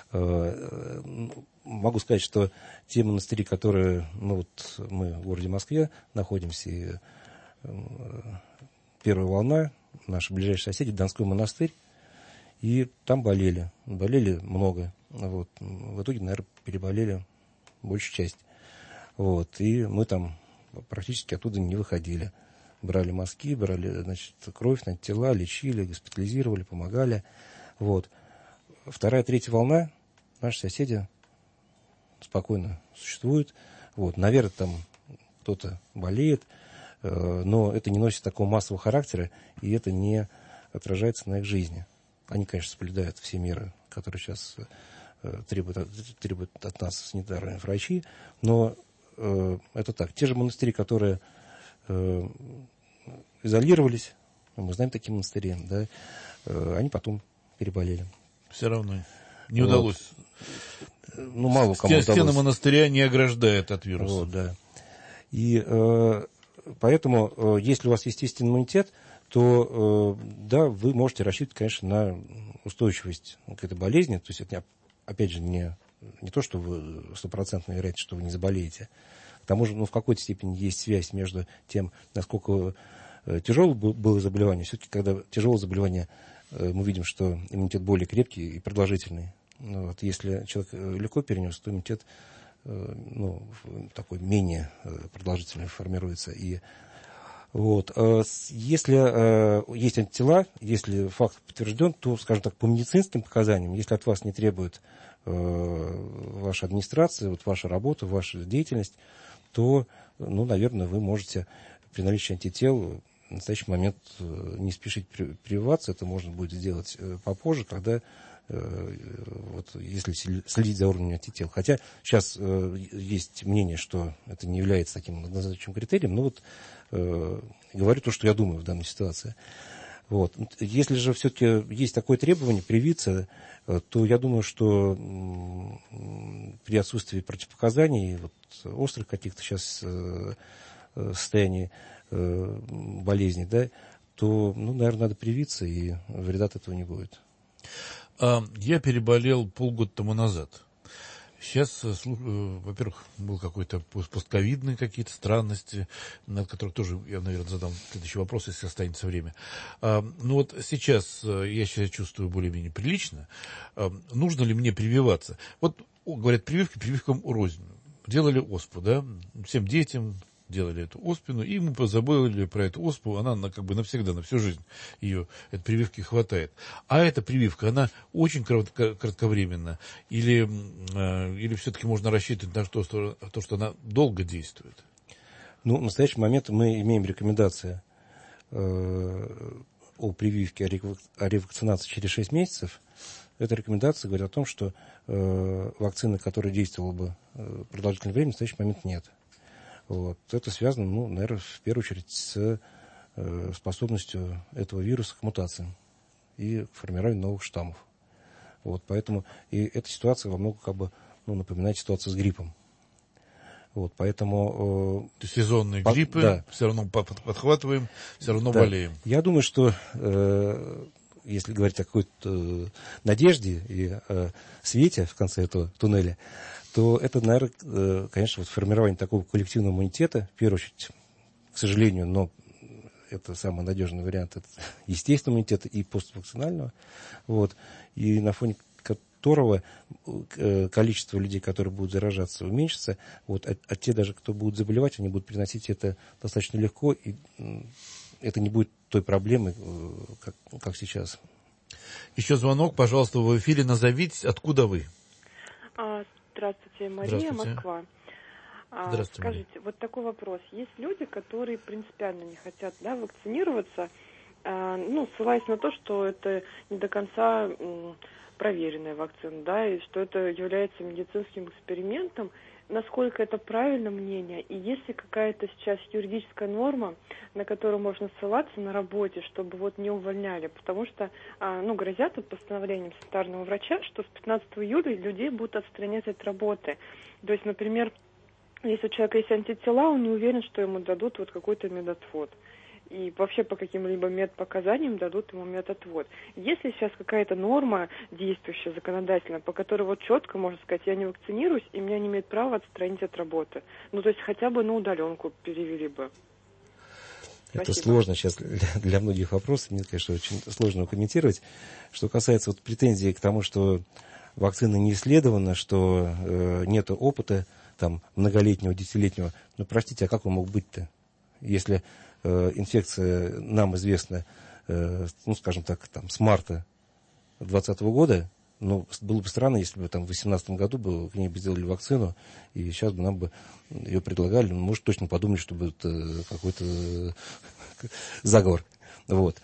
Могу сказать, что те монастыри, которые, мы в городе Москве находимся, и первая волна, наши ближайшие соседи, Донской монастырь, и там болели много. В итоге, наверное, переболели большую часть. И мы там практически оттуда не выходили. Брали мазки, брали, кровь, антитела, лечили, госпитализировали, помогали. Вторая, третья волна, наши соседи спокойно существуют. Наверное, там кто-то болеет, но это не носит такого массового характера, и это не отражается на их жизни. Они, конечно, соблюдают все меры, которые сейчас требуют от нас санитарные врачи, но это так. Те же монастыри, которые изолировались, мы знаем такие монастыри, да, они потом переболели. Все равно не удалось. Мало кому удалось. Стены монастыря не ограждают от вируса. Да. И поэтому, если у вас естественный иммунитет, то да, вы можете рассчитывать, конечно, на устойчивость к этой болезни. То есть это, опять же, не то, что вы 100% вероятность, что вы не заболеете. К тому же, в какой-то степени есть связь между тем, насколько тяжелое было заболевание. Все-таки, когда тяжелое заболевание, мы видим, что иммунитет более крепкий и продолжительный. Если человек легко перенес, то иммунитет такой менее продолжительный формируется. И если есть антитела, если факт подтвержден, то, скажем так, по медицинским показаниям, если от вас не требует ваша администрация, ваша работа, ваша деятельность, то, наверное, вы можете при наличии антител в настоящий момент не спешить прививаться. Это можно будет сделать попозже, когда, если следить за уровнем антител. Хотя сейчас есть мнение, что это не является таким однозначным критерием, но говорю то, что я думаю в данной ситуации. Если же все-таки есть такое требование привиться, то я думаю, что при отсутствии противопоказаний, острых каких-то сейчас состояний болезни, да, то, наверное, надо привиться, и вреда от этого не будет. Я переболел полгода тому назад. Сейчас, во-первых, был какой-то постковидные какие-то странности, над которых тоже я, наверное, задам следующий вопрос, если останется время. Сейчас я себя чувствую более-менее прилично. Нужно ли мне прививаться? Говорят, прививкам рознь. Делали оспу, да, всем детям делали эту оспину, и мы позабыли про эту оспу, она навсегда, на всю жизнь ее, этой прививки хватает. А эта прививка, она очень кратковременна, или все-таки можно рассчитывать на то, что она долго действует? В настоящий момент мы имеем рекомендации о прививке, о ревакцинации через 6 месяцев. Эта рекомендация говорит о том, что вакцины, которая действовала бы продолжительное время, в настоящий момент нет. Это связано, наверное, в первую очередь с способностью этого вируса к мутациям. и к формированию новых штаммов. Вот, поэтому и эта ситуация во многом напоминает ситуацию с гриппом. Вот, поэтому... Сезонные гриппы, да. Все равно подхватываем, все равно болеем. Я думаю, что если говорить о какой-то надежде и свете в конце этого туннеля, то это, наверное, конечно, формирование такого коллективного иммунитета, в первую очередь, к сожалению, но это самый надежный вариант, это естественного иммунитета и поствакцинального, вот, и на фоне которого количество людей, которые будут заражаться, уменьшится, вот, а те даже, кто будут заболевать, они будут переносить это достаточно легко, и это не будет той проблемы, как сейчас. Еще звонок, пожалуйста, в эфире, назовитесь, откуда вы? Здравствуйте, Мария, Здравствуйте. Москва. Здравствуйте, скажите, Мария. Вот такой вопрос. Есть люди, которые принципиально не хотят, да, вакцинироваться, ссылаясь на то, что это не до конца проверенная вакцина, да, и что это является медицинским экспериментом. Насколько это правильное мнение? И есть ли какая-то сейчас юридическая норма, на которую можно ссылаться на работе, чтобы вот не увольняли? Потому что, грозят от постановлением санитарного врача, что с 15 июля людей будут отстранять от работы. То есть, например, если у человека есть антитела, он не уверен, что ему дадут вот какой-то медотвод. И вообще по каким-либо медпоказаниям дадут ему медотвод. Есть ли сейчас какая-то норма действующая законодательно, по которой вот четко можно сказать, я не вакцинируюсь, и меня не имеют права отстранить от работы? То есть хотя бы на удаленку перевели бы. Это сложно сейчас для многих вопросов, мне, конечно, очень сложно комментировать. Что касается вот претензий к тому, что вакцина не исследована, что нет опыта там многолетнего, десятилетнего, простите, а как он мог быть-то, если инфекция нам известна, скажем так, с марта 2020 года, было бы странно, если бы в 2018 году к ней бы сделали вакцину, и сейчас бы нам бы ее предлагали, может, точно подумали, что будет какой-то заговор. Вот.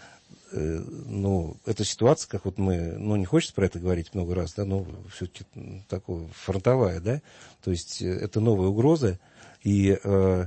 Эта ситуация, как вот мы, не хочется про это говорить много раз, да, но все-таки такая фронтовая, да, то есть это новая угроза, и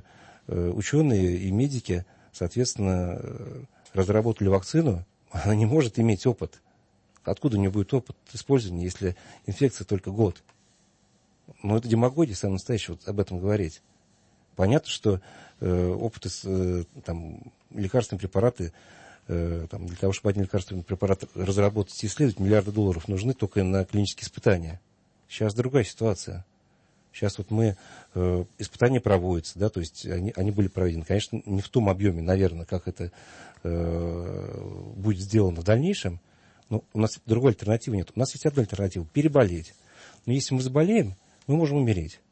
ученые и медики, соответственно, разработали вакцину, она не может иметь опыт. Откуда у нее будет опыт использования, если инфекция только год? Это демагогия, самое настоящее, вот об этом говорить. Понятно, что опыты лекарственные препараты, для того, чтобы один лекарственный препарат разработать и исследовать, миллиарды долларов нужны только на клинические испытания. Сейчас другая ситуация. Сейчас вот испытания проводятся, да, то есть они были проведены, конечно, не в том объеме, наверное, как это будет сделано в дальнейшем, но у нас другой альтернативы нет. У нас есть одна альтернатива – переболеть. Но если мы заболеем, мы можем умереть.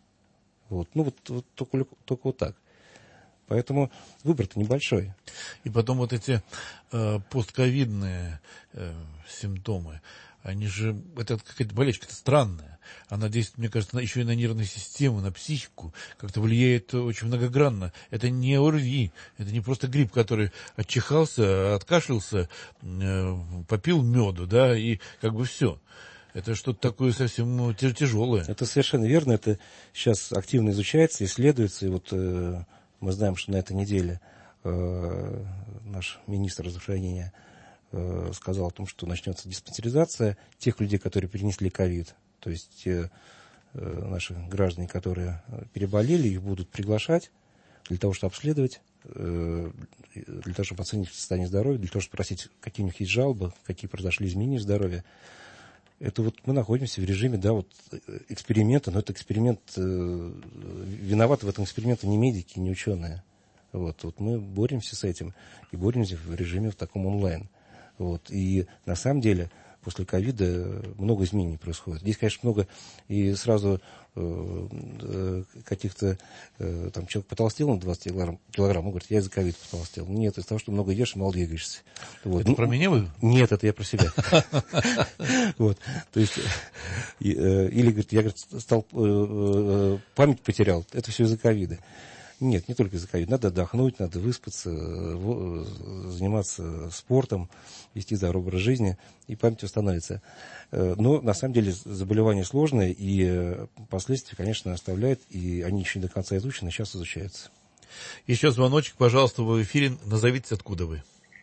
Только вот так. Поэтому выбор-то небольшой. И потом вот эти постковидные симптомы, они же, это какая-то болячка-то странная. Она действует, мне кажется, еще и на нервную систему, на психику, как-то влияет очень многогранно. Это не ОРВИ, это не просто грипп, который отчихался, откашлялся, попил меду, да, и все. Это что-то такое совсем тяжелое. Это совершенно верно, это сейчас активно изучается, исследуется, и вот мы знаем, что на этой неделе наш министр здравоохранения сказал о том, что начнется диспансеризация тех людей, которые перенесли ковид. То есть наши граждане, которые переболели, их будут приглашать для того, чтобы обследовать, для того, чтобы оценить состояние здоровья, для того, чтобы спросить, какие у них есть жалобы, какие произошли изменения здоровья. Это мы находимся в режиме, эксперимента, но это эксперимент, виноваты в этом эксперименте не медики, не ученые. Мы боремся с этим и боремся в режиме в таком онлайн. И на самом деле после ковида много изменений происходит. Здесь, конечно, много и сразу каких-то... человек потолстел на 20 килограмм, он говорит, я из-за ковида потолстел. Нет, из-за того, что много ешь и мало двигаешься. Это про меня вы? Нет, это я про себя. То есть, или, говорит, я стал память потерял. Это все из-за ковида. Нет, не только из-за ковида. Надо отдохнуть, надо выспаться, заниматься спортом, вести здоровый образ жизни, и память восстановится. Но, на самом деле, заболевание сложное, и последствия, конечно, оставляет, и они еще не до конца изучены, сейчас изучаются. Еще звоночек, пожалуйста, в эфире. Назовитесь, откуда вы.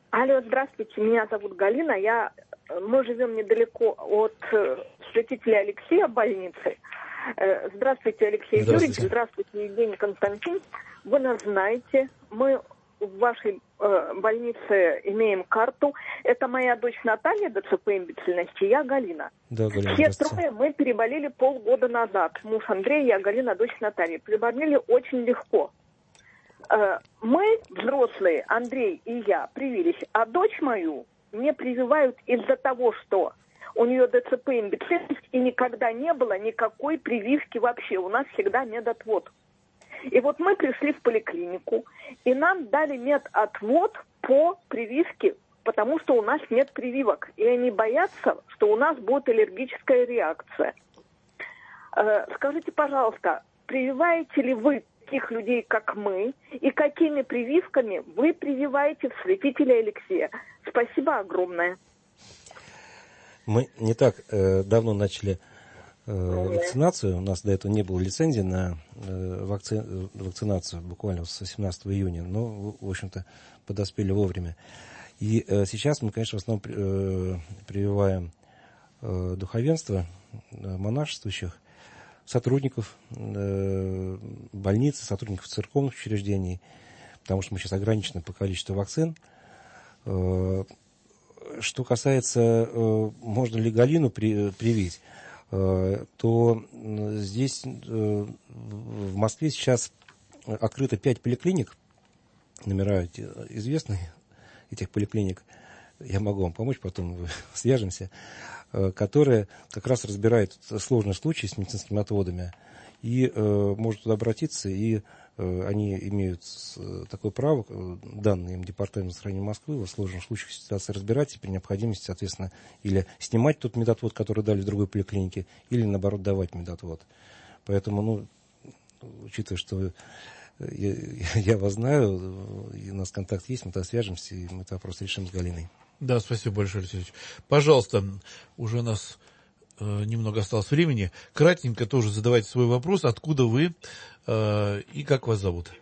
Алло, здравствуйте, меня зовут Галина. Мы живем недалеко от святителя Алексея больницы. Здравствуйте, Алексей Юрьевич. Здравствуйте, Евгений Константинович. Вы нас знаете. Мы в вашей больнице имеем карту. Это моя дочь Наталья, ДЦП имбецильности, я Галина. Да, Галина, все трое мы переболели полгода назад. Муж Андрей, я Галина, дочь Наталья. Переболели очень легко. Мы, взрослые, Андрей и я, привились, а дочь мою не прививают из-за того, что у нее ДЦП имбецильность и никогда не было никакой прививки вообще. У нас всегда медотвод. И вот мы пришли в поликлинику, и нам дали медотвод по прививке, потому что у нас нет прививок. И они боятся, что у нас будет аллергическая реакция. Скажите, пожалуйста, прививаете ли вы таких людей, как мы, и какими прививками вы прививаете в святителя Алексея? Спасибо огромное. Мы не так давно начали вакцинацию. У нас до этого не было лицензии на вакцинацию, буквально с 18 июня, но, в общем-то, подоспели вовремя. И сейчас мы, конечно, в основном прививаем духовенство, монашествующих, сотрудников больниц, сотрудников церковных учреждений, потому что мы сейчас ограничены по количеству вакцин. Что касается, можно ли Галину привить, то здесь в Москве сейчас открыто 5 поликлиник, номера известны этих поликлиник, я могу вам помочь, потом свяжемся, которые как раз разбирают сложные случаи с медицинскими отводами, и может туда обратиться, и они имеют такое право, данные им Департамент здравоохранения Москвы, в сложных случаях ситуации разбирать, и при необходимости, соответственно, или снимать тот медотвод, который дали в другой поликлинике, или, наоборот, давать медотвод. Поэтому, учитывая, что я вас знаю, и у нас контакт есть, мы тогда свяжемся, и мы этот вопрос решим с Галиной. Да, спасибо большое, Алексей Ильич. Пожалуйста, уже у нас немного осталось времени. Кратенько тоже задавайте свой вопрос. Откуда вы и как вас зовут?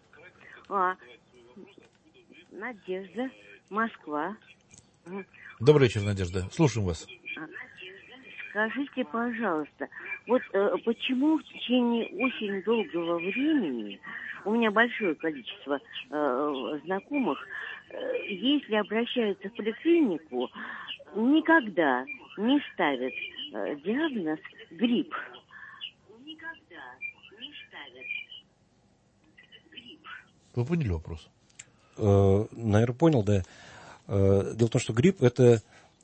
Надежда, Москва. Добрый вечер, Надежда. Слушаем вас. Скажите, пожалуйста, вот почему в течение очень долгого времени у меня большое количество знакомых, если обращаются в поликлинику, никогда не ставят диагноз грипп. Никогда не ставят грипп. Вы поняли вопрос? Наверное, понял, да. Дело в том, что грипп это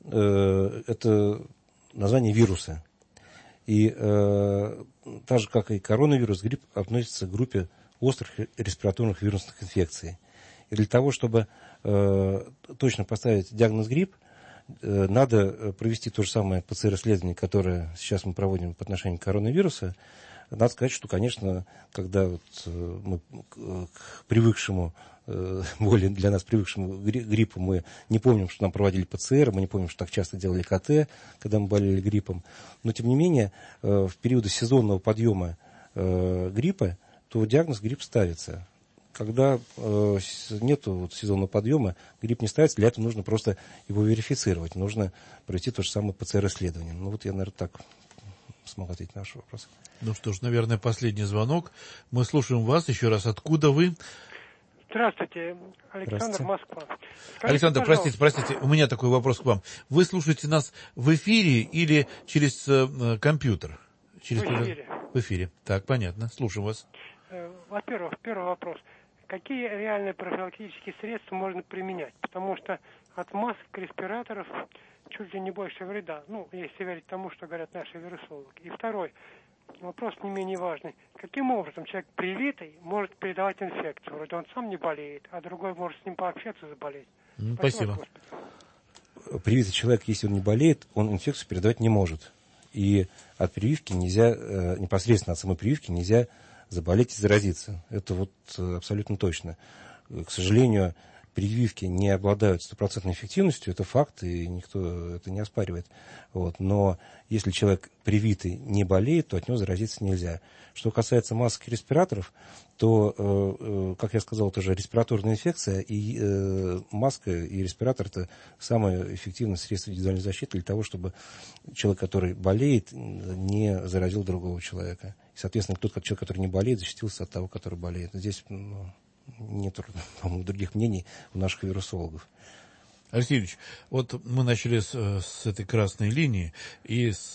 название вируса. И так же, как и коронавирус, грипп относится к группе острых респираторных вирусных инфекций. И для того, чтобы точно поставить диагноз грипп, надо провести то же самое ПЦР-исследование, которое сейчас мы проводим по отношению к коронавирусу. Надо сказать, что, конечно, когда мы к привыкшему, более для нас привыкшему гриппу, мы не помним, что нам проводили ПЦР, мы не помним, что так часто делали КТ, когда мы болели гриппом. Но, тем не менее, в периоды сезонного подъема гриппа, то диагноз грипп ставится. Когда нет сезонного подъема, грипп не ставится, для этого нужно просто его верифицировать. Нужно провести то же самое ПЦР-исследование. Я, наверное, так смог ответить на ваш вопрос. Ну что ж, наверное, последний звонок. Мы слушаем вас. Еще раз, откуда вы? Здравствуйте, Александр, Москва. Скажите, Александр, пожалуйста, простите, у меня такой вопрос к вам. Вы слушаете нас в эфире или через компьютер? В эфире. В эфире. Так, понятно. Слушаем вас. Во-первых, первый вопрос. Какие реальные профилактические средства можно применять? Потому что от масок респираторов чуть ли не больше вреда. Если верить тому, что говорят наши вирусологи. И второй вопрос не менее важный. Каким образом человек привитый может передавать инфекцию? Вроде он сам не болеет, а другой может с ним пообщаться и заболеть. Спасибо. Привитый человек, если он не болеет, он инфекцию передавать не может. И от прививки нельзя, непосредственно от самой прививки нельзя заболеть и заразиться. Это абсолютно точно. К сожалению, прививки не обладают стопроцентной эффективностью, это факт, и никто это не оспаривает. Вот. Но если человек привитый не болеет, то от него заразиться нельзя. Что касается масок и респираторов, то, как я сказал, это же респираторная инфекция, и маска и респиратор – это самое эффективное средство индивидуальной защиты для того, чтобы человек, который болеет, не заразил другого человека. И, соответственно, тот человек, который не болеет, защитился от того, который болеет. Здесь нет, по-моему, других мнений у наших вирусологов. Алексей Юрьевич, вот мы начали с этой красной линии и с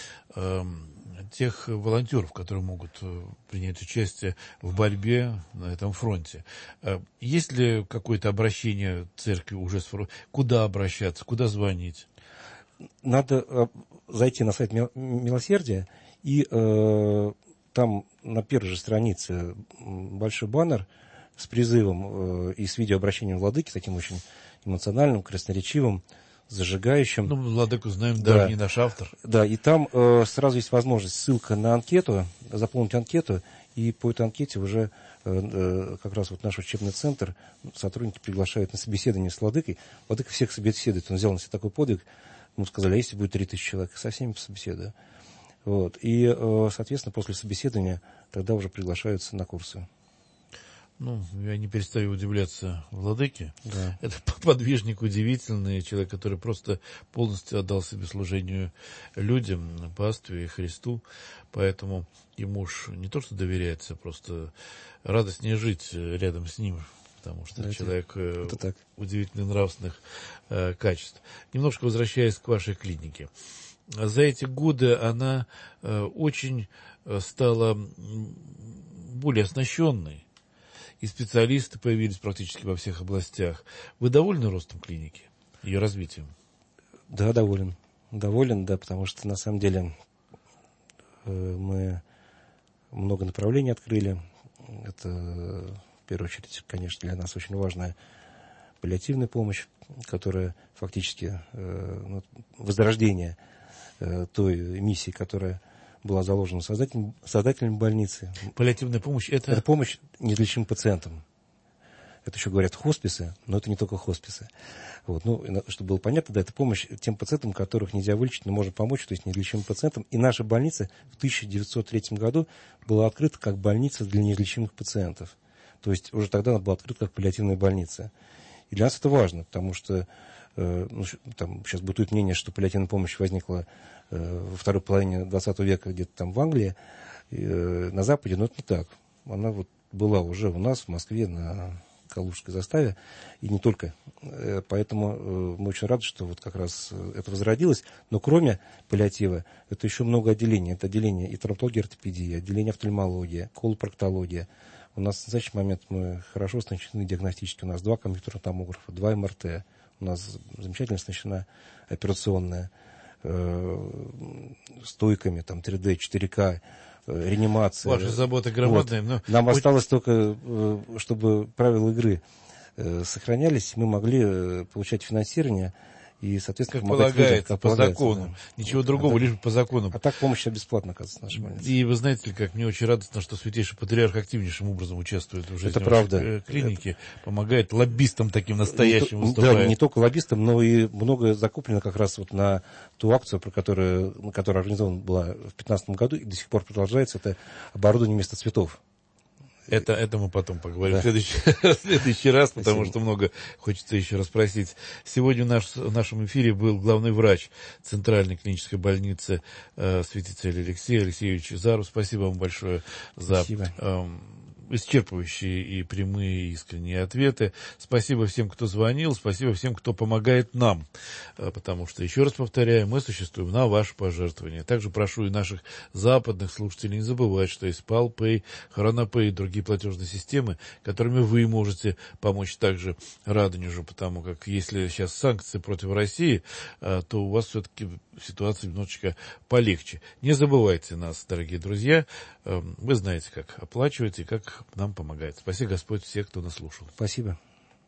тех волонтеров, которые могут принять участие в борьбе на этом фронте. Есть ли какое-то обращение церкви уже куда обращаться, куда звонить? Надо зайти на сайт Милосердия, и там на первой же странице большой баннер с призывом и с видеообращением владыки, таким очень эмоциональным, красноречивым, зажигающим. Ну, владыку знаем, даже не наш автор. Да, и там сразу есть возможность, ссылка на анкету, заполнить анкету, и по этой анкете уже как раз вот наш учебный центр сотрудники приглашают на собеседование с владыкой. Владыка всех собеседует, он взял на себя такой подвиг, ему сказали, а если будет 3000 человек, со всеми собеседую. Вот. И, соответственно, после собеседования тогда уже приглашаются на курсы. Ну, я не перестаю удивляться владыке. Да. Это подвижник удивительный, человек, который просто полностью отдал себе служению людям, пастве и Христу. Поэтому ему уж не то, что доверяется, просто радостнее жить рядом с ним, потому что человек удивительных нравственных качеств. Немножко возвращаясь к вашей клинике. За эти годы она очень стала более оснащенной. И специалисты появились практически во всех областях. Вы довольны ростом клиники, ее развитием? Да, доволен. Доволен, да, потому что на самом деле мы много направлений открыли. Это, в первую очередь, конечно, для нас очень важная паллиативная помощь, которая фактически возрождение той миссии, которая была заложена создателем больницы. Паллиативная помощь – это помощь неизлечимым пациентам. Это еще говорят хосписы, но это не только хосписы. Вот. Ну, чтобы было понятно, да, это помощь тем пациентам, которых нельзя вылечить, но можно помочь, то есть неизлечимым пациентам. И наша больница в 1903 году была открыта как больница для неизлечимых пациентов. То есть уже тогда она была открыта как паллиативная больница. И для нас это важно, потому что там сейчас бытует мнение, что паллиативная помощь возникла во второй половине 20 века где-то там в Англии, на Западе, но это не так. Она вот была уже у нас в Москве на Калужской заставе, и не только. Поэтому мы очень рады, что вот как раз это возродилось. Но кроме паллиатива, это еще много отделений. Это отделение и травматологии, ортопедии, отделение офтальмологии, колопроктология. У нас в настоящий момент мы хорошо оснащены диагностически. У нас 2 компьютерных томографа, 2 МРТ. У нас замечательно оснащена операционная, стойками, там 3D, 4К, реанимация. Ваша забота громадная. Вот. Нам осталось только, чтобы правила игры сохранялись, мы могли получать финансирование и, соответственно, как полагается, людям, по закону. Да. Ничего другого, лишь по закону. А так помощь бесплатно, оказывается, в нашей больнице. И вы знаете ли, как мне очень радостно, что Святейший Патриарх активнейшим образом участвует в жизни вашей клиники, помогает лоббистам таким настоящим выступать. Да, не только лоббистам, но и многое закуплено как раз вот на ту акцию, которая организована была в 2015 году и до сих пор продолжается. Это оборудование вместо цветов. Это мы потом поговорим в следующий раз, потому что много хочется еще расспросить. Сегодня в нашем эфире был главный врач Центральной клинической больницы святителя Алексея Алексеевич Зару. Спасибо вам большое за исчерпывающие и прямые искренние ответы. Спасибо всем, кто звонил, спасибо всем, кто помогает нам, потому что, еще раз повторяю, мы существуем на ваше пожертвование. Также прошу и наших западных слушателей не забывать, что есть PalPay, HronoPay и другие платежные системы, которыми вы можете помочь также Радонежу, потому как если сейчас санкции против России, то у вас все-таки ситуация немножечко полегче. Не забывайте нас, дорогие друзья, вы знаете, как оплачивать и как нам помогает. Спаси Господь всех, кто нас слушал. Спасибо.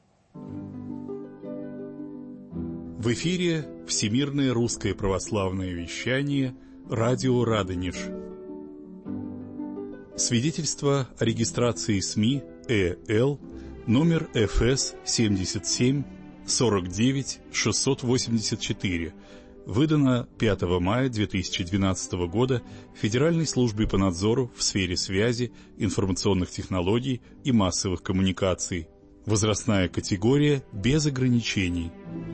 В эфире Всемирное русское православное вещание «Радио Радонеж». Свидетельство о регистрации СМИ ЭЛ номер ФС 77 49 684, выдано 5 мая 2012 года Федеральной службой по надзору в сфере связи, информационных технологий и массовых коммуникаций. Возрастная категория без ограничений.